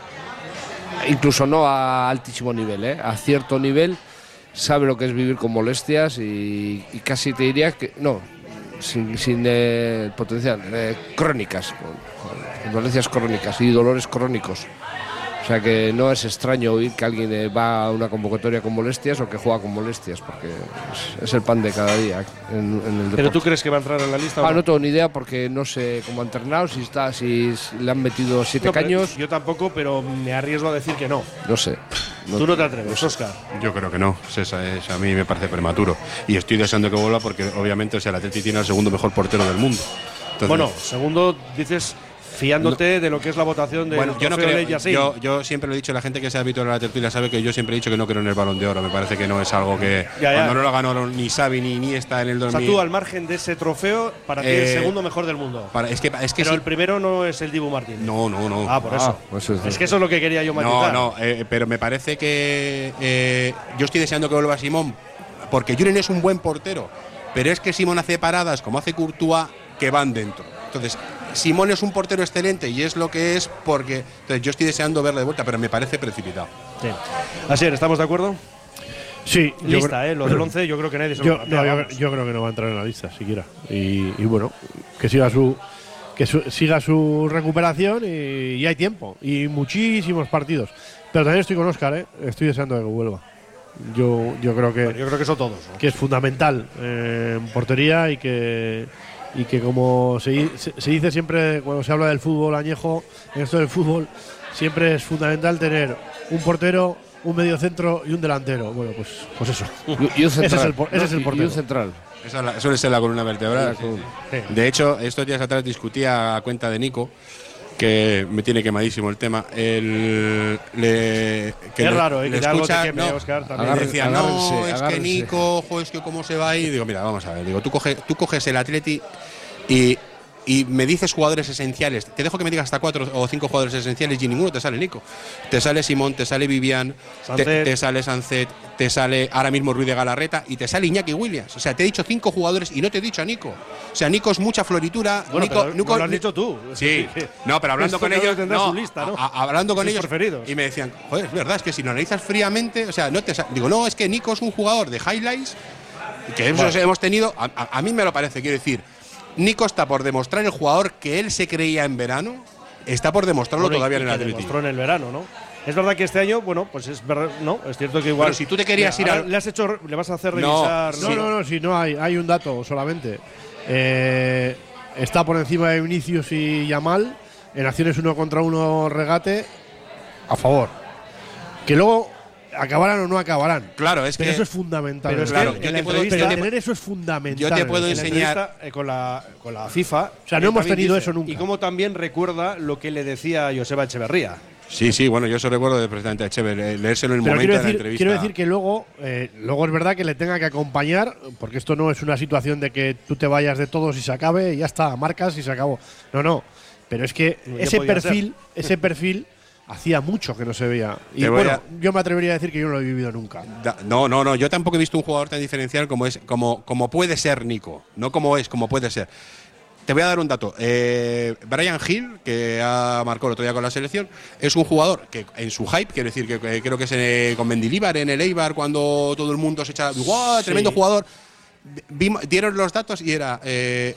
incluso no a altísimo nivel, ¿eh? A cierto nivel, sabe lo que es vivir con molestias y, y casi te diría que… No, sin, sin eh, potencial, eh, crónicas, con, con dolencias crónicas y dolores crónicos. O sea que no es extraño oír que alguien eh, va a una convocatoria con molestias o que juega con molestias, porque es, es el pan de cada día en, en el deporte. ¿Pero tú crees que va a entrar en la lista? Ah, o no? no tengo ni idea porque no sé cómo ha entrenado, si está, si le han metido siete no, caños. Yo tampoco, pero me arriesgo a decir que no. No sé. No, ¿Tú no te atreves, Óscar? Yo creo que no. Esa es, a mí me parece prematuro. Y estoy deseando que vuelva porque obviamente o sea, el Atleti tiene el segundo mejor portero del mundo. Entonces, bueno, segundo, dices… Fiándote no, de lo que es la votación de bueno, yo no creo, yo, yo siempre lo he dicho, la gente que sea habitual a la tertulia sabe que yo siempre he dicho que no creo en el Balón de Oro. Me parece que no es algo que ya, ya. cuando no lo ganó ni Xavi ni Iniesta en el dos mil. O sea, tú al margen de ese trofeo, para ti eh, el segundo mejor del mundo. Para, es que, es que pero sí. el primero no es el Dibu Martínez. No, no, no. Ah, por eso. Ah, pues es, es que eso es lo que quería yo matizar. No, no, eh, pero me parece que eh, yo estoy deseando que vuelva Simón, porque Julen es un buen portero, pero es que Simón hace paradas como hace Courtois, que van dentro. Entonces, Simón es un portero excelente y es lo que es porque entonces yo estoy deseando verle de vuelta, pero me parece precipitado. Sí. Así es, ¿estamos de acuerdo? Sí, lista, ¿eh? Lo del once yo creo que nadie se yo, lo no, yo, yo creo que no va a entrar en la lista siquiera. Y, y bueno, que siga su que su, siga su recuperación y, y hay tiempo. Y muchísimos partidos. Pero también estoy con Óscar, ¿eh? Estoy deseando que vuelva. Yo, yo creo que bueno, yo creo que eso todos, ¿no? Que es fundamental eh, en portería y que y que como se, se, se dice siempre cuando se habla del fútbol añejo, en esto del fútbol siempre es fundamental tener un portero, un mediocentro y un delantero. Bueno, pues pues eso. Y, y un central. Ese es el, por, ese es el portero. Y un central. Esa es la, suele ser la columna vertebral. Sí, sí, sí. De hecho, estos días atrás discutía a cuenta de Nico, que me tiene quemadísimo el tema. El, le, que es le, raro, ¿eh? le que algo escucha, te queme, no, Óscar, también. agarre, decía, agárrense, no, es agárrense. que Nico, ojo, es que cómo se va ahí. Digo, mira, vamos a ver. Digo, tú, coge, tú coges el Atleti y, y me dices jugadores esenciales. Te dejo que me digas hasta cuatro o cinco jugadores esenciales y ninguno te sale Nico. Te sale Simón, te sale Vivian, te, te sale Sancet, te sale ahora mismo Ruiz de Galarreta y te sale Iñaki Williams. O sea, te he dicho cinco jugadores y no te he dicho a Nico. O sea, Nico es mucha floritura. Bueno, Nico, pero Nico, lo has dicho tú. Sí, no, pero hablando Esto con cada ellos, uno tendrá no, su lista, ¿no? a, a, hablando con Sus ellos preferidos. y me decían, joder, es verdad, es que si lo analizas fríamente, o sea, no te digo, no, es que Nico es un jugador de highlights que hemos, Vale. hemos tenido, a, a, a mí me lo parece, quiero decir, Nico está por demostrar el jugador que él se creía en verano, está por demostrarlo Bueno, y- todavía y en el que Atleti. demostró en el verano, ¿no? Es verdad que este año, bueno, pues es verdad, no, es cierto que igual. Pero si tú te querías Mira, ir ahora a- le has hecho, le vas a hacer No, revisar. No, no, no, si no hay, hay un dato solamente. Eh, está por encima de Vinicius y Yamal en acciones uno contra uno regate a favor. Que luego acabarán o no acabarán. Claro, es pero que eso es fundamental. Pero es Claro, que yo en te la puedo- entrevista, yo te- tener eso es fundamental. yo te puedo en la enseñar- entrevista, eh, con la con la FIFA. O sea, no él hemos también tenido dice, eso nunca. Y como también recuerda lo que le decía a Joseba Echeverría. Sí, sí, bueno, yo eso recuerdo de presidente Echever, eh, leérselo en el Pero momento quiero de la decir, entrevista. quiero decir que luego, eh, luego es verdad que le tenga que acompañar, porque esto no es una situación de que tú te vayas de todos y se acabe y ya está, marcas y se acabó. No, no. Pero es que Ya ese podía perfil, ese perfil hacía mucho que no se veía. Y Te voy bueno, a- yo me atrevería a decir que yo no lo he vivido nunca. Da- No, no, no. Yo tampoco he visto un jugador tan diferencial como es, como, como puede ser Nico. No como es, como puede ser. Te voy a dar un dato. Eh, Brian Hill, que ha marcado el otro día con la selección, es un jugador que en su hype, quiero decir que, que creo que es en- con Mendilibar en el Eibar cuando todo el mundo se echa, ¡guau! Tremendo Sí. jugador. Vimos- dieron los datos y era eh,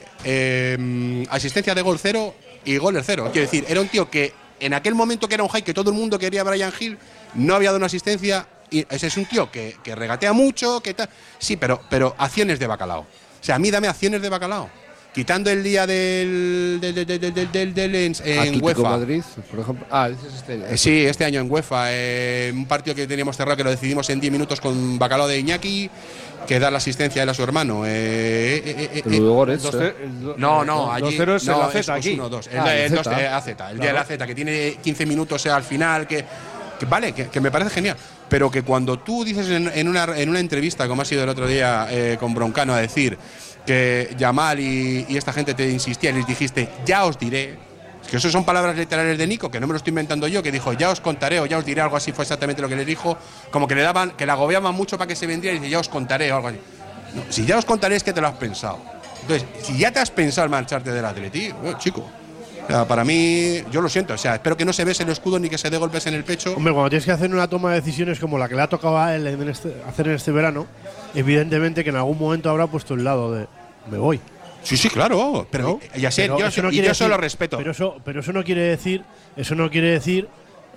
eh, asistencia de gol cero y goles cero. Quiero decir, era un tío que en aquel momento que era un hype, que todo el mundo quería a Brian Hill, no había dado una asistencia. Y ese es un tío que, que regatea mucho, que tal. Sí, pero, pero acciones de bacalao. O sea, a mí dame acciones de bacalao. Quitando el día del del, del, del, del, del, del- en, en Atlético UEFA. Madrid, por ejemplo. Ah, dices este año. Eh, Sí, este año en UEFA. eh, un partido que teníamos cerrado que lo decidimos en diez minutos con bacalao de Iñaki, que da la asistencia él a su hermano. Eh, eh, eh, eh, El Ludogorets, Dos eh. ce- el do- no, no, el allí. dos cero es no, el A Z aquí. uno dos. El, Ah, el el dos, Z. eh, A Z, el día del A Z, que tiene quince minutos eh, al final, que, que vale, que, que me parece genial. Pero que cuando tú dices en, en una, en una entrevista, como ha sido el otro día eh, con Broncano, a decir que Yamal y, y esta gente te insistía y les dijiste, ya os diré. Es que eso son palabras literales de Nico, que no me lo estoy inventando yo, que dijo, ya os contaré o ya os diré, algo así, fue exactamente lo que le dijo, como que le daban, que le agobiaban mucho para que se vendiera y dice, ya os contaré o algo así. No, si ya os contaré es que te lo has pensado. Entonces, si ya te has pensado en marcharte del Atleti, bueno, chico, o sea, para mí, yo lo siento, o sea, espero que no se bese el escudo ni que se dé golpes en el pecho. Hombre, cuando tienes que hacer una toma de decisiones como la que le ha tocado a él en este- hacer en este verano, evidentemente que en algún momento habrá puesto el lado de me voy. Sí, sí, claro, pero ¿no? ya sé, Pero yo, eso no y quiere yo eso decir- lo respeto. Pero eso, pero eso no quiere decir, eso no quiere decir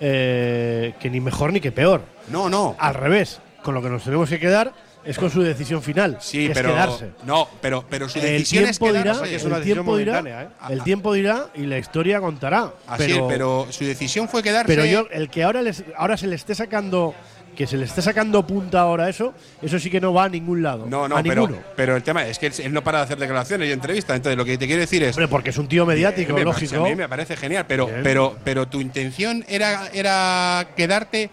eh, que ni mejor ni que peor. No, no. Al revés, con lo que nos tenemos que quedar es con su decisión final. Sí, que pero es quedarse. no, pero pero su El decisión es tiempo dirá, quedarse. que es una el decisión tiempo dirá, momentánea, ¿eh? el tiempo dirá y la historia contará. Así pero, es, pero su decisión fue quedarse. pero yo, el que ahora les, ahora se le esté sacando, que se le esté sacando punta ahora a eso, eso sí que no va a ningún lado. No, no, a pero, ninguno. pero el tema es que él, él no para de hacer declaraciones y entrevistas. Entonces, lo que te quiero decir es. Hombre, porque es un tío mediático, me lógico. parece- a mí me parece genial, pero, Bien. pero, pero tu intención era, era quedarte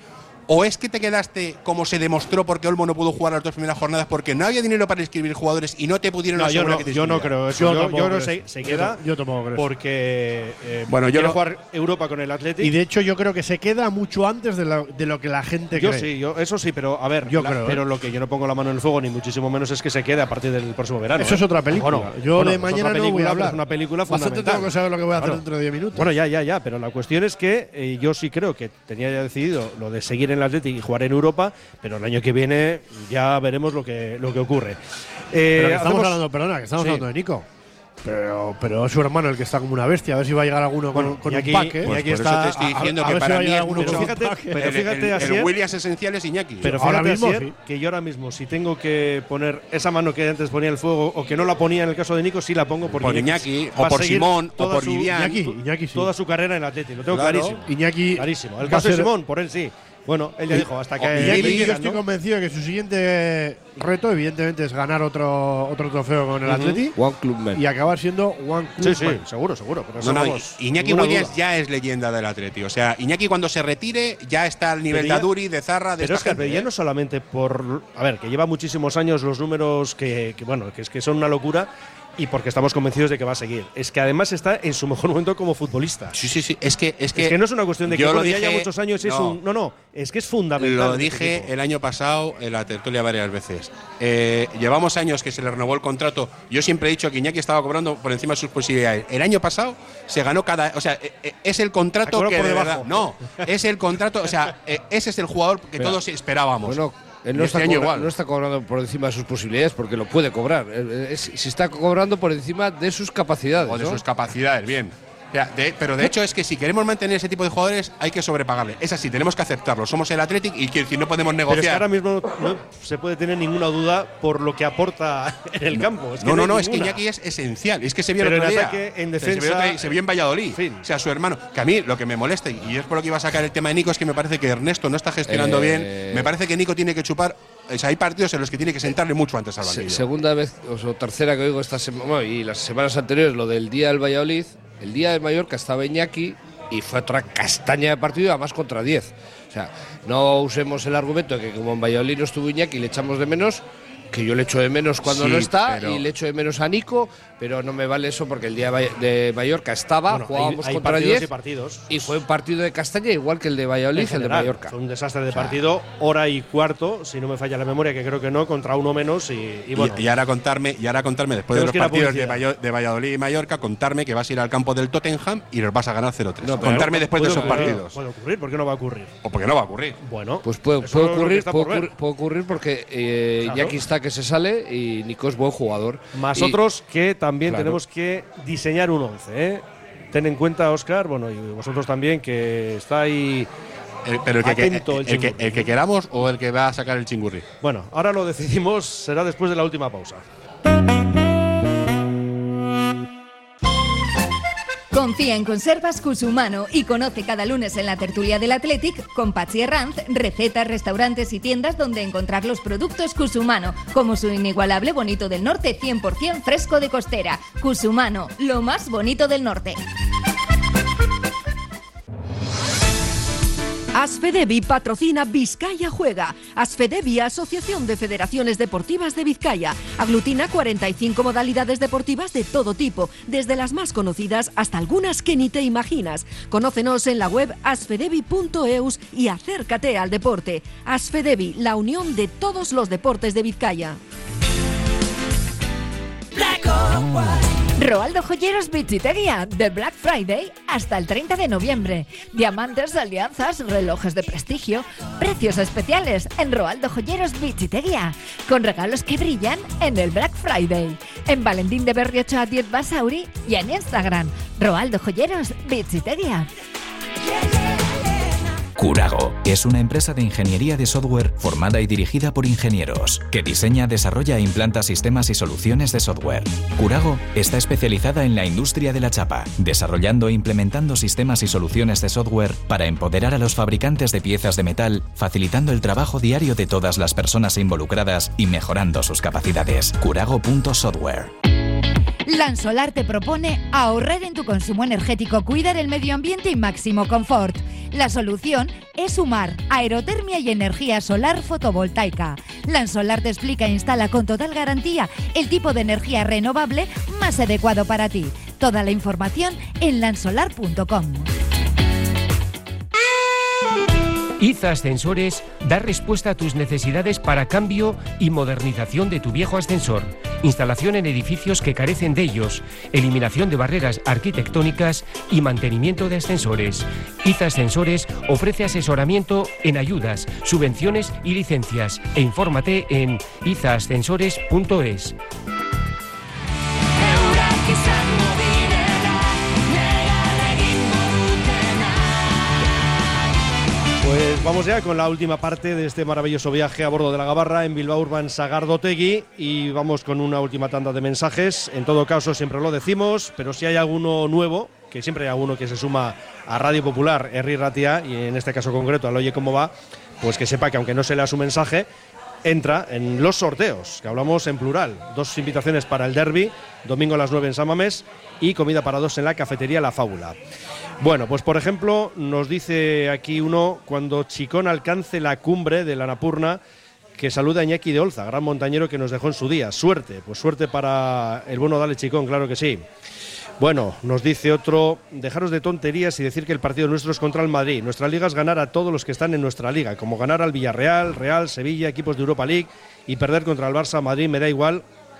¿O es que te quedaste, como se demostró, porque Olmo no pudo jugar las dos primeras jornadas porque no había dinero para inscribir jugadores y no te pudieron no, yo asegurar no, que te yo no inscribieran? creo eso. Yo, yo, yo creo que se, se queda yo tampoco creo porque eh, bueno, yo quiere lo, jugar Europa con el Athletic. Y de hecho yo creo que se queda mucho antes de lo, de lo que la gente yo cree. Sí, yo eso sí, pero a ver, yo la, creo, pero ¿eh? lo que yo no pongo la mano en el fuego ni muchísimo menos es que se quede a partir del próximo verano. Eso ¿eh? es otra película. Bueno, yo bueno, de es mañana otra no voy a hablar. Es una película Bastante fundamental. tengo que saber lo que voy a hacer Claro. dentro de diez minutos. Bueno, ya, ya, ya, pero la cuestión es que eh, yo sí creo que tenía ya decidido lo de seguir en el Athletic y jugar en Europa, pero el año que viene ya veremos lo que, lo que ocurre. Eh, pero que estamos hacemos, hablando, perdona, que estamos sí. hablando de Nico. Pero, pero es su hermano el que está como una bestia. A ver si va a llegar alguno con, Bueno, con y aquí- un pack. ¿eh? y Pues aquí por está- eso te estoy a- diciendo a que ver si para va a mí llegar es alguno mucho pero con un fíjate, pack. pero el, fíjate el- Asier, el Williams esencial es Iñaki. Pero Ahora fíjate, mismo, Asier, sí. que yo ahora mismo, si tengo que poner esa mano que antes ponía el fuego o que no la ponía en el caso de Nico, sí la pongo porque Por Iñaki, va o a por seguir Simón, o toda por su- Vivian. Iñaki, Iñaki sí. toda su carrera en el Athletic, lo tengo Claro. clarísimo. Iñaki Clarísimo. El va caso a de ser- Simón, por él sí. Bueno, él ya Y- dijo, hasta o- que Iñaki, Iñaki, yo llegan, estoy ¿no? convencido de que su siguiente reto, evidentemente, es ganar otro, otro trofeo con el Ujú. Atleti One Club Man. y acabar siendo One Sí, Club sí, Man. seguro, seguro. Pero eso No, no, vamos, Iñaki ninguna Williams duda. ya es leyenda del Atleti. O sea, Iñaki cuando se retire ya está al nivel Pero de ya- Aduri, de Zarra, de Pero es esta que gente, ya ¿eh? no solamente por. A ver, que lleva muchísimos años los números que, que, bueno, que es que son una locura y porque estamos convencidos de que va a seguir. Es que además está en su mejor momento como futbolista. Sí, sí, sí. Es que, es que, Es que no es una cuestión de que yo lo bueno, ya dije- lleva muchos años y es no. un. No, no, es que es fundamental. Lo en este dije equipo. el año pasado en la tertulia varias veces. Eh, llevamos años que se le renovó el contrato. Yo siempre he dicho que Iñaki estaba cobrando por encima de sus posibilidades. El año pasado se ganó cada. O sea, eh, eh, es el contrato Ha cobrado que por de debajo. verdad. No, es el contrato. O sea, eh, ese es el jugador que Mira, todos esperábamos. Bueno, él Y no este está, año cobra- igual. no está cobrando por encima de sus posibilidades porque lo puede cobrar. Eh, es- Si está cobrando por encima de sus capacidades. O de ¿no? sus capacidades, bien. O sea, de- pero de hecho es que si queremos mantener ese tipo de jugadores hay que sobrepagarle. Es así, tenemos que aceptarlo. Somos el Athletic y quiero decir, no podemos Pero es que negociar. ahora mismo no se puede tener ninguna duda por lo que aporta en el campo. Es que no, no, hay no, es que ninguna. Iñaki es esencial. Es que se vio Pero el otro en día. ataque, en Se vio defensa, otro día- se vio en Valladolid. en fin. O sea, su hermano. Que a mí lo que me molesta, y es por lo que iba a sacar el tema de Nico, es que me parece que Ernesto no está gestionando Eh, bien. Me parece que Nico tiene que chupar. O sea, hay partidos en los que tiene que sentarle mucho antes al Se- banquillo. segunda vez o sea, tercera que oigo esta semana y las semanas anteriores lo del día del Valladolid. El día del Mallorca estaba Iñaki y fue otra castaña de partido, además contra diez. O sea, no usemos el argumento de que como en Valladolid no estuvo Iñaki le echamos de menos, que yo le echo de menos cuando Sí, no está pero- y le echo de menos a Nico, pero no me vale eso porque el día de Vall- de Mallorca estaba, Bueno, jugábamos hay, hay contra partidos diez y partidos. y fue un partido de castaña igual que el de Valladolid, En el de general, Mallorca. Fue un desastre de partido, hora y cuarto, si no me falla la memoria, que creo que no, contra uno menos. Y, y Y, bueno, y ahora contarme, y ahora contarme después de Tenemos los que ir a partidos de, publicidad. Vallo- de Valladolid y Mallorca, contarme que vas a ir al campo del Tottenham y los vas a ganar cero tres. No, pero contarme no, después de puede esos ocurrir, partidos. Puede ocurrir, ¿por qué no va a ocurrir? O porque no va a ocurrir. Bueno, Pues puede, eso puede es lo que ocurrir, está puede por ver. ocurrir, puede ocurrir porque eh, Claro. Iñaki está que se sale y Nico es buen jugador. Más Y- otros que también Claro. tenemos que diseñar un once. ¿eh? Ten en cuenta, Óscar, bueno, y vosotros también, que está ahí. El- pero el que, Atento el, el el que, chingurri. el que queramos o el que va a sacar el chingurri. Bueno, ahora lo decidimos, será después de la última pausa. Confía en Conservas Cusumano y conoce cada lunes en la tertulia del Athletic con Patsy Herranz recetas, restaurantes y tiendas donde encontrar los productos Cusumano, como su inigualable bonito del norte cien por ciento fresco de costera. Cusumano, lo más bonito del norte. Asfedevi patrocina Vizcaya Juega. Asfedevi, Asociación de Federaciones Deportivas de Vizcaya. Aglutina cuarenta y cinco modalidades deportivas de todo tipo, desde las más conocidas hasta algunas que ni te imaginas. Conócenos en la web asfedevi punto eus y acércate al deporte. Asfedevi, la unión de todos los deportes de Vizcaya. Roaldo Joyeros Bichitería, de Black Friday hasta el treinta de noviembre. Diamantes, alianzas, relojes de prestigio, precios especiales en Roaldo Joyeros Bichitería, con regalos que brillan en el Black Friday. En Valentín de Berriocho a diez Basauri y en Instagram, Roaldo Joyeros Bichitería. Curago es una empresa de ingeniería de software formada y dirigida por ingenieros que diseña, desarrolla e implanta sistemas y soluciones de software. Curago está especializada en la industria de la chapa, desarrollando e implementando sistemas y soluciones de software para empoderar a los fabricantes de piezas de metal, facilitando el trabajo diario de todas las personas involucradas y mejorando sus capacidades. Curago punto software. Lansolar te propone ahorrar en tu consumo energético, cuidar el medio ambiente y máximo confort. La solución es Sumar, aerotermia y energía solar fotovoltaica. Lansolar te explica e instala con total garantía el tipo de energía renovable más adecuado para ti. Toda la información en lansolar punto com. IZA Ascensores da respuesta a tus necesidades para cambio y modernización de tu viejo ascensor, instalación en edificios que carecen de ellos, eliminación de barreras arquitectónicas y mantenimiento de ascensores. IZA Ascensores ofrece asesoramiento en ayudas, subvenciones y licencias e infórmate en iza ascensores punto es. Pues vamos ya con la última parte de este maravilloso viaje a bordo de la Gabarra en Bilbao Urban Sagardotegui y vamos con una última tanda de mensajes. En todo caso, siempre lo decimos, pero si hay alguno nuevo, que siempre hay alguno que se suma a Radio Popular, Herri Ratia, y en este caso concreto al Oye Cómo Va, pues que sepa que aunque no se lea su mensaje, entra en los sorteos, que hablamos en plural. Dos invitaciones para el derbi, domingo a las nueve en San Mamés y comida para dos en la cafetería La Fábula. Bueno, pues por ejemplo, nos dice aquí uno, cuando Chicón alcance la cumbre de la Annapurna, que saluda a Iñaki de Olza, gran montañero que nos dejó en su día. Suerte, pues suerte para el bueno Dale Chicón, claro que sí. Bueno, nos dice otro, dejaros de tonterías y decir que el partido nuestro es contra el Madrid. Nuestra liga es ganar a todos los que están en nuestra liga, como ganar al Villarreal, Real, Sevilla, equipos de Europa League, y perder contra el Barça, Madrid, me da igual.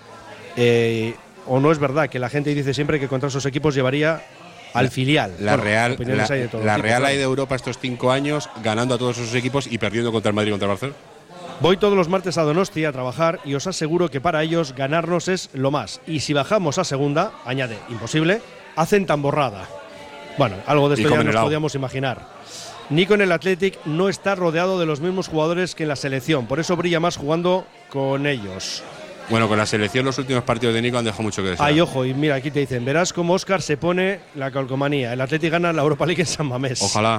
Eh, o no es verdad que la gente dice siempre que contra esos equipos llevaría al filial. La bueno, Real, la, hay de todo la tipo, Real claro. hay de Europa estos cinco años ganando a todos esos equipos y perdiendo contra el Madrid y contra el Barcelona. Voy todos los martes a Donosti a trabajar y os aseguro que para ellos ganarnos es lo más. Y si bajamos a segunda, añade, imposible, hacen tamborrada. Bueno, algo de esto ya nos helado. podíamos imaginar. Nico en el Athletic no está rodeado de los mismos jugadores que en la selección, por eso brilla más jugando con ellos. Bueno, con la selección los últimos partidos de Nico han dejado mucho que desear. Ay, ojo, y mira, aquí te dicen, verás cómo Óscar se pone la calcomanía. El Athletic gana la Europa League en San Mamés. Ojalá.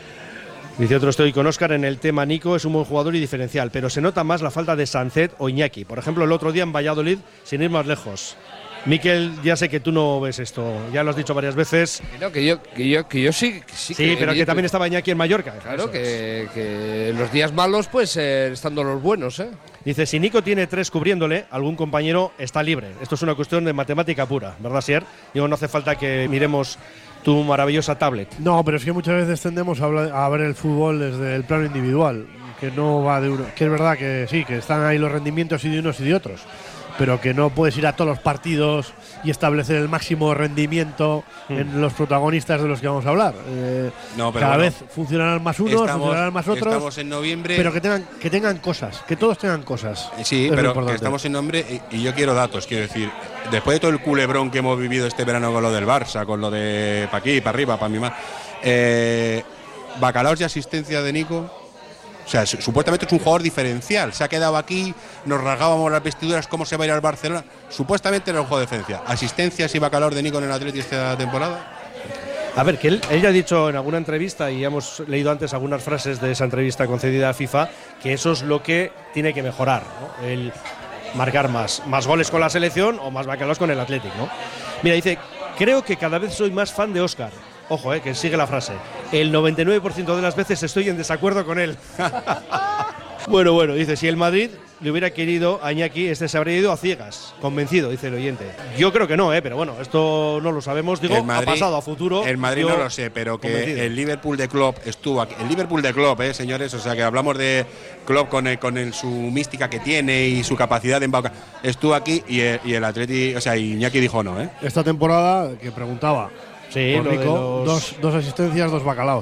Dice otro, estoy con Óscar en el tema Nico, es un buen jugador y diferencial, pero se nota más la falta de Sancet o Iñaki. Por ejemplo, el otro día en Valladolid, sin ir más lejos. Miquel, ya sé que tú no ves esto, ya lo has dicho varias veces. No, que yo, que yo, que yo sí, sí. Sí, que pero que también estaba Iñaki en Mallorca. Claro, que, que en los días malos, pues eh, estando los buenos, ¿eh? Dice, si Nico tiene tres cubriéndole, algún compañero está libre. Esto es una cuestión de matemática pura, ¿verdad, Sier? Digo, no hace falta que miremos tu maravillosa tablet. No, pero es que muchas veces tendemos a, hablar, a ver el fútbol desde el plano individual, que no va de uno. Que es verdad que sí, que están ahí los rendimientos y de unos y de otros, pero que no puedes ir a todos los partidos y establecer el máximo rendimiento mm. en los protagonistas de los que vamos a hablar. Eh, no, pero cada bueno, vez funcionarán más unos, estamos, funcionarán más otros. Estamos en noviembre. Pero que tengan, que tengan cosas, que todos tengan cosas. Sí, es pero que estamos en noviembre y, y yo quiero datos, quiero decir, después de todo el culebrón que hemos vivido este verano con lo del Barça, con lo de pa' aquí, para arriba, para mi más, eh, bacalaos de asistencia de Nico. O sea, supuestamente es un jugador diferencial. Se ha quedado aquí, nos rasgábamos las vestiduras, cómo se va a ir al Barcelona. Supuestamente era un juego de diferencia. ¿Asistencias y bacalor de Nico en el Atleti esta temporada? A ver, que él, él ya ha dicho en alguna entrevista, y hemos leído antes algunas frases de esa entrevista concedida a FIFA, que eso es lo que tiene que mejorar, ¿no? El marcar más, más goles con la selección o más bacalaos con el Athletic, ¿no? Mira, dice, creo que cada vez soy más fan de Óscar. Ojo, eh, que sigue la frase. El noventa y nueve por ciento de las veces estoy en desacuerdo con él. Bueno, bueno, dice, si el Madrid le hubiera querido a Iñaki, este se habría ido a ciegas, convencido, dice el oyente. Yo creo que no, eh, pero bueno, esto no lo sabemos, digo, Madrid, a pasado, a futuro. El Madrid no lo sé, pero que convencido. El Liverpool de Klopp estuvo aquí. El Liverpool de Klopp, eh, señores, o sea, que hablamos de Klopp con, el, con el, su mística que tiene y su capacidad de embaucar. Estuvo aquí y el, y el Atleti, o sea, Iñaki dijo no, eh. Esta temporada, que preguntaba, sí, por Rico, los... dos, dos asistencias, dos bacalaos.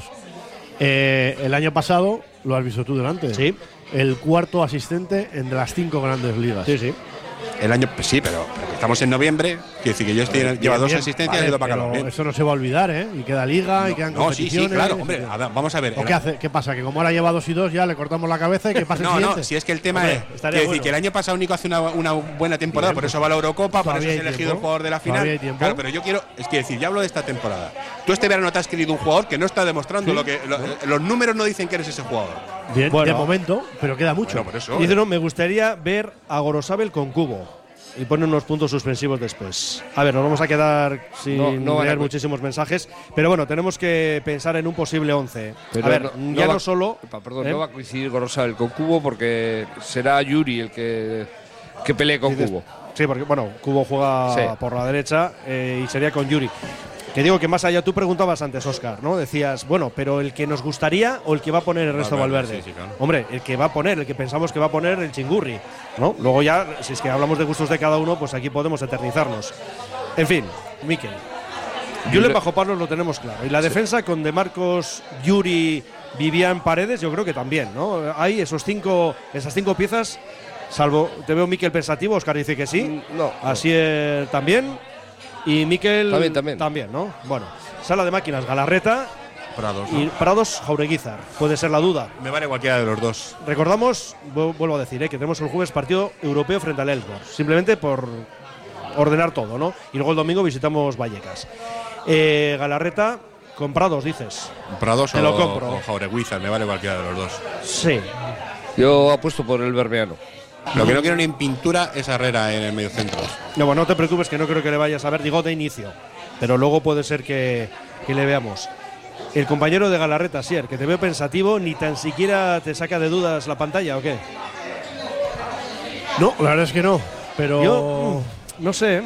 Eh, el año pasado, lo has visto tú delante. Sí. El cuarto asistente en las cinco grandes ligas. Sí, sí. El año, sí, pero, pero estamos en noviembre, quiere decir que yo estoy, bien, lleva dos bien, asistencias vale, y dos bacalaos. Eso no se va a olvidar, ¿eh? Y queda liga no, y quedan no, competiciones. Sí, sí, claro, hombre, a ver, vamos a ver. ¿O qué hace? ¿Qué pasa? Que como ahora lleva dos y dos, ya le cortamos la cabeza y que pase no, el siguiente. No, si es que el tema hombre, es que, bueno. decir, que el año pasado Nico hace una, una buena temporada, bien, por eso va a la Eurocopa, por eso es elegido el jugador de la final. Claro, pero yo quiero, es que decir, ya hablo de esta temporada. Tú este verano te has querido un jugador que no está demostrando ¿sí? lo que lo, los números no dicen que eres ese jugador. Bien, bueno, de momento, pero queda mucho. Bueno, por eso, Dice, no, me gustaría ver a Gorosabel con Cubo. y pone unos puntos suspensivos después. A ver, nos vamos a quedar sin No, no van a leer co- muchísimos mensajes, pero bueno, tenemos que pensar en un posible once. Pero a ver, no- ya no no, va- solo… Pa- Perdón, ¿eh? no va a coincidir Gorosabel con Cubo porque será Yuri el que, que pelee con Dices- Cubo. Sí, porque bueno, Cubo juega Sí. por la derecha eh, y sería con Yuri. Que digo que más allá, tú preguntabas antes, Óscar, ¿no? Decías, bueno, pero el que nos gustaría o el que va a poner el resto Valverde, Valverde. sí, sí, claro. Hombre, el que va a poner, el que pensamos que va a poner el Chingurri, ¿no? Luego ya, si es que hablamos de gustos de cada uno, pues aquí podemos eternizarnos. En fin, Mikel. Julen bajo palos lo tenemos claro. Y la defensa con De Marcos, Yuri, Vivian, Paredes, yo creo que también, ¿no? Hay esos cinco, esas cinco piezas, salvo, te veo Mikel pensativo, Óscar dice que sí. No. Asier también. Y Mikel También, también. también, ¿no? Bueno, sala de máquinas, Galarreta Prados, ¿no? y Prados, Jaureguizar. Puede ser la duda. Me vale cualquiera de los dos. Recordamos, vu- vuelvo a decir, ¿eh? que tenemos el jueves partido europeo frente al Elfsborg. Simplemente por ordenar todo, ¿no? Y luego el domingo visitamos Vallecas. Eh, Galarreta con Prados, dices. Prados Te o, lo compro. o Jaureguizar, me vale cualquiera de los dos. Sí. Yo apuesto por el Bermeano. Lo que no quiero ni en pintura es Herrera en el mediocentro. No, bueno, no te preocupes que no creo que le vayas a ver, digo de inicio. Pero luego puede ser que, que le veamos. El compañero de Galarreta, Sier, que te veo pensativo, ni tan siquiera te saca de dudas la pantalla, ¿o qué? No, la verdad es que no. Pero. Yo, mm, no sé.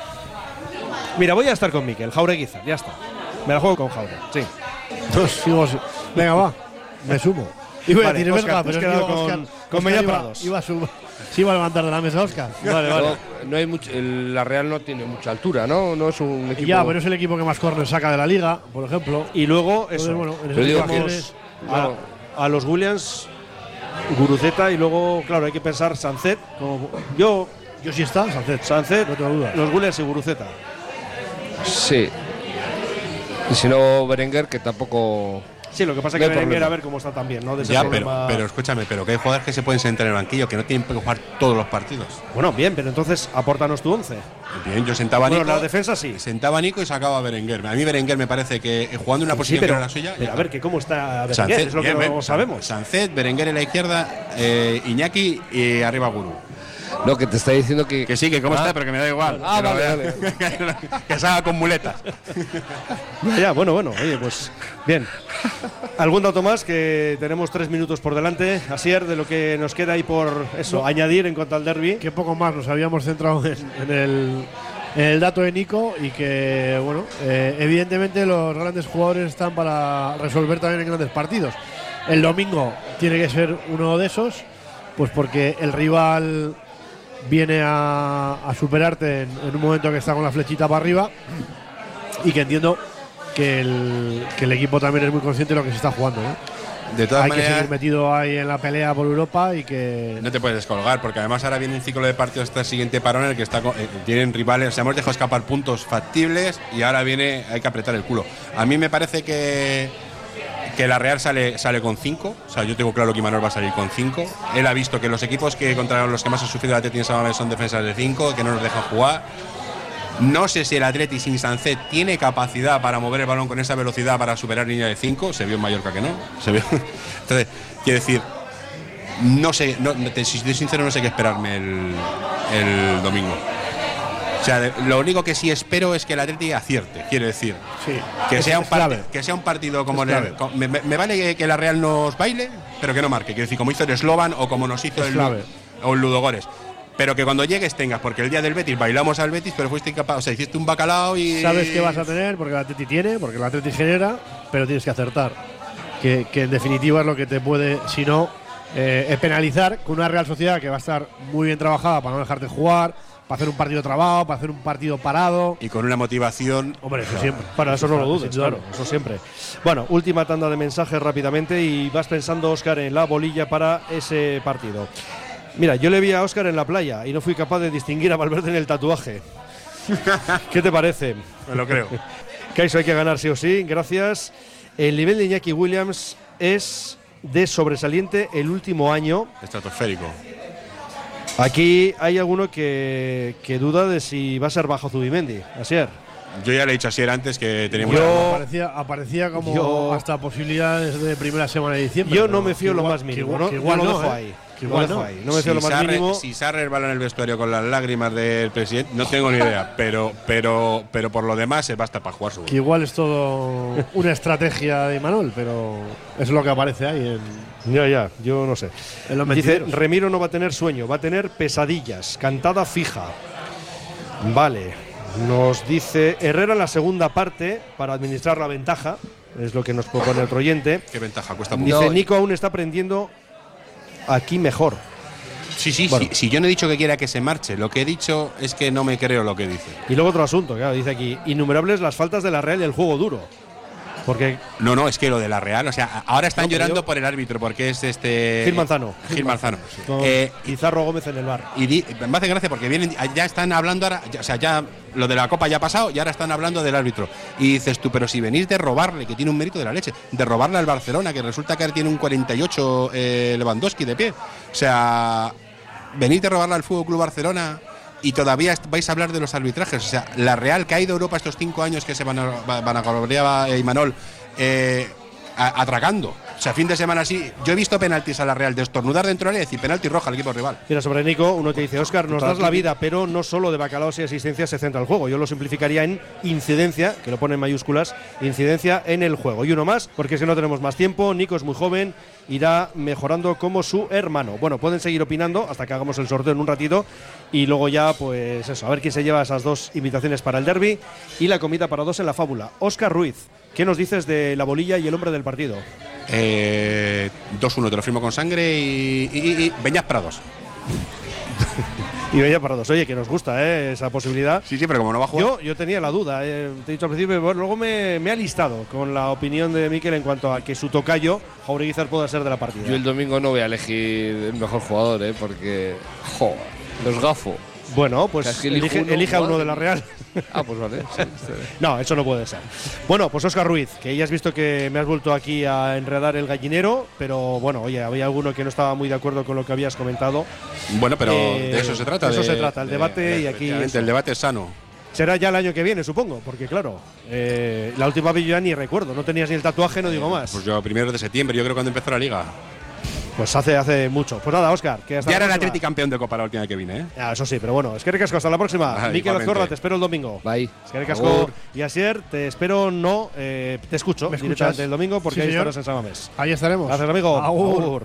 Mira, voy a estar con Mikel, Jaureguizar, ya está. Me la juego con Jaure, sí. No, sigo, si- venga, va. Me sumo. Iba a Vale, decir, Óscar, venga, te has pero es que quedado iba- con- Óscar- con Óscar Meña iba- Prados. Iba a sub- se iba a levantar de la mesa, Óscar. Vale, vale. No, no hay mucho, el- la Real no tiene mucha altura, ¿no? No es un equipo. Ya, pero es el equipo que más corners saca de la liga, por ejemplo. Y luego, Entonces, eso, bueno, en Pero esas digo que situaciones- a, a los Williams, Guruceta y luego, claro, hay que pensar Sancet. Como, yo, Yo sí está, Sánchez. Sancet, No tengo dudas. los Williams y Guruceta. Sí. Y si no, Berenguer, que tampoco. Sí, lo que pasa es No que hay Berenguer problema. a ver cómo está también, ¿no? De ese Ya, pero, problema- pero escúchame, pero que hay jugadores que se pueden sentar en el banquillo, que no tienen que jugar todos los partidos. Bueno, bien, pero entonces apórtanos tu once. Bien, yo sentaba a Bueno, Nico, la defensa sí. sentaba a Nico y sacaba a Berenguer. A mí Berenguer me parece que eh, jugando en una Sí, posición pero, que no era la suya. pero ya a ver, que cómo está Berenguer, Sancet, es lo bien, que no bien. sabemos. Sancet, Berenguer en la izquierda, eh, Iñaki y arriba Guru. No, que te está diciendo que. Que sí, que cómo Ah. está, pero que me da igual. Ah, Pero, vale, eh, que se haga con muletas. Ya, ya, bueno, bueno, oye, pues bien. ¿Algún dato más? Que tenemos tres minutos por delante, Asier, de lo que nos queda ahí por eso, añadir en cuanto al derbi. Que poco más nos habíamos centrado en, en el, en el dato de Nico y que, bueno, eh, evidentemente los grandes jugadores están para resolver también en grandes partidos. El domingo tiene que ser uno de esos, pues porque el rival viene a, a superarte en, en un momento que está con la flechita para arriba y que entiendo que el, que el equipo también es muy consciente de lo que se está jugando, ¿no? De todas Hay que maneras, seguir metido ahí en la pelea por Europa y que no te puedes descolgar, porque además ahora viene un ciclo de partidos hasta el siguiente parón en el que está, con- eh, tienen rivales, o sea, hemos dejado escapar puntos factibles y ahora viene, hay que apretar el culo. A mí me parece que, que la Real sale, sale con cinco, o sea, yo tengo claro que Imanol va a salir con cinco. Él ha visto que los equipos que contra los que más ha sufrido el Atleti en Samamés son defensas de cinco, que no nos dejan jugar. No sé si el Atleti sin Sancet tiene capacidad para mover el balón con esa velocidad para superar línea de cinco. Se vio en Mallorca que no. Se vio. Entonces, quiero decir, no sé, no, te- si estoy sincero, no sé qué esperarme el, el domingo. O sea, de- lo único que sí espero es que el Atleti acierte, quiero decir. sí, Que es- sea, un es clave. part- que sea un partido como Es el- clave. co- me, me- me vale que, que la Real nos baile, pero que no marque. Quiero decir, como hizo el Slovan o como nos hizo Es el, clave. o el Ludogorets. Pero que cuando llegues tengas, porque el día del Betis bailamos al Betis, pero fuiste incapaz, o sea, hiciste un bacalao y. Sabes qué vas a tener porque el Atleti tiene, porque el Atleti genera, pero tienes que acertar. Que, que en definitiva es lo que te puede, si no, eh, eh, penalizar con una Real Sociedad que va a estar muy bien trabajada para no dejarte jugar, para hacer un partido trabado, para hacer un partido parado. Y con una motivación. Hombre, eso siempre. Para eso no lo Sin dudes, duda. claro, eso siempre. Bueno, última tanda de mensajes rápidamente y vas pensando, Óscar, en la bolilla para ese partido. Mira, yo le vi a Óscar en la playa y no fui capaz de distinguir a Valverde en el tatuaje. ¿Qué te parece? Me lo creo. Que eso hay que ganar sí o sí, gracias. El nivel de Iñaki Williams es de sobresaliente el último año. Estratosférico. Aquí hay alguno que, que duda de si va a ser bajo Zubimendi, Asier. Yo ya le he dicho así antes que teníamos. Yo, aparecía, aparecía como yo, hasta posibilidades de primera semana de diciembre. Yo no me fío lo más mínimo, ¿no? Igual lo no, dejo ¿eh? ahí. Que igual lo dejo no. ahí. No me fío si lo más Sarre, mínimo. Si Sarre resbala en el vestuario con las lágrimas del presidente, no tengo ni idea. pero, pero, pero por lo demás se basta para jugar su. Que igual es todo una estrategia de Imanol, pero es lo que aparece ahí en. Ya, ya, yo no sé. En los Dice, mentideros. Remiro no va a tener sueño, va a tener pesadillas, cantada fija. Vale. Nos dice Herrera en la segunda parte para administrar la ventaja, es lo que nos propone otro oyente. ¿Qué ventaja? Cuesta Dice, mucho. Nico aún está aprendiendo aquí mejor. Sí, sí, Bueno. sí. Si yo no he dicho que quiera que se marche, lo que he dicho es que no me creo lo que dice. Y luego otro asunto, claro, dice aquí, innumerables las faltas de la Real y el juego duro. Porque No, no, es que lo de la Real, o sea, ahora están No, pero llorando yo- por el árbitro, porque es este. Gil Manzano. Gil Manzano. con Eh, Pizarro Gómez en el bar. y di- me hace gracia porque vienen, ya están hablando ahora, ya- o sea, ya lo de la Copa ya ha pasado y ahora están hablando del árbitro. Y dices tú, pero si venís de robarle, que tiene un mérito de la leche, de robarle al Barcelona, que resulta que ahora tiene un cuarenta y ocho eh, Lewandowski de pie. O sea, venís de robarle al Fútbol Club Barcelona y todavía est- vais a hablar de los arbitrajes. O sea, la Real que ha ido a Europa estos cinco años que se van a, van a gloriar a Imanol eh, a- atracando. O sea, fin de semana así. Yo he visto penaltis a la Real de estornudar dentro del área y decir penalti roja al equipo rival. Mira, sobre Nico, uno te dice, Óscar, nos das la vida, pero no solo de bacalaos y asistencia se centra el juego. Yo lo simplificaría en incidencia, que lo pone en mayúsculas, incidencia en el juego. Y uno más, porque si no tenemos más tiempo, Nico es muy joven, irá mejorando como su hermano. Bueno, pueden seguir opinando hasta que hagamos el sorteo en un ratito y luego ya, pues eso, a ver quién se lleva esas dos invitaciones para el derbi y la comida para dos en la fábula. Óscar Ruiz, ¿qué nos dices de la bolilla y el hombre del partido? Eh, dos uno, te lo firmo con sangre y, y, y, y Beñat para dos. Y vaya para dos. Oye, que nos gusta ¿eh? esa posibilidad. Sí, sí, pero como no va a jugar. Yo, yo tenía la duda, eh, te he dicho al principio, bueno, luego me, me ha listado con la opinión de Mikel en cuanto a que su tocayo, Jaureguizar, pueda ser de la partida. Yo el domingo no voy a elegir el mejor jugador, ¿eh? Porque, jo, los gafo. Bueno, pues Es que elijo elige, uno, elija uno madre de la Real. Ah, pues vale. Sí, sí. No, eso no puede ser. Bueno, pues Óscar Ruiz, que ya has visto que me has vuelto aquí a enredar el gallinero, pero bueno, oye, había alguno que no estaba muy de acuerdo con lo que habías comentado. Bueno, pero Eh, de eso se trata. de eso de- se trata, el de- debate de- y aquí efectivamente, eso. el debate es sano. Será ya el año que viene, supongo, porque claro, eh, la última vez yo ya ni recuerdo, no tenías ni el tatuaje, no digo más. Pues yo, primero de septiembre, yo creo cuando empezó la liga. Pues hace, hace mucho. Pues nada, Óscar, que hasta Ya la era el próxima. Atleti campeón de Copa la última vez que vine, ¿eh? Ah, eso sí, pero bueno, es que recasco, hasta la próxima. Ah, Mikel igualmente. Azcorra, te espero el domingo. Bye. Es que recasco Agur. y Asier, te espero, no, eh, te escucho ¿Me escuchas? directamente el domingo porque Sí, ahí señor. estarás en Samamés. Ahí estaremos. Gracias, amigo. Agur. Agur.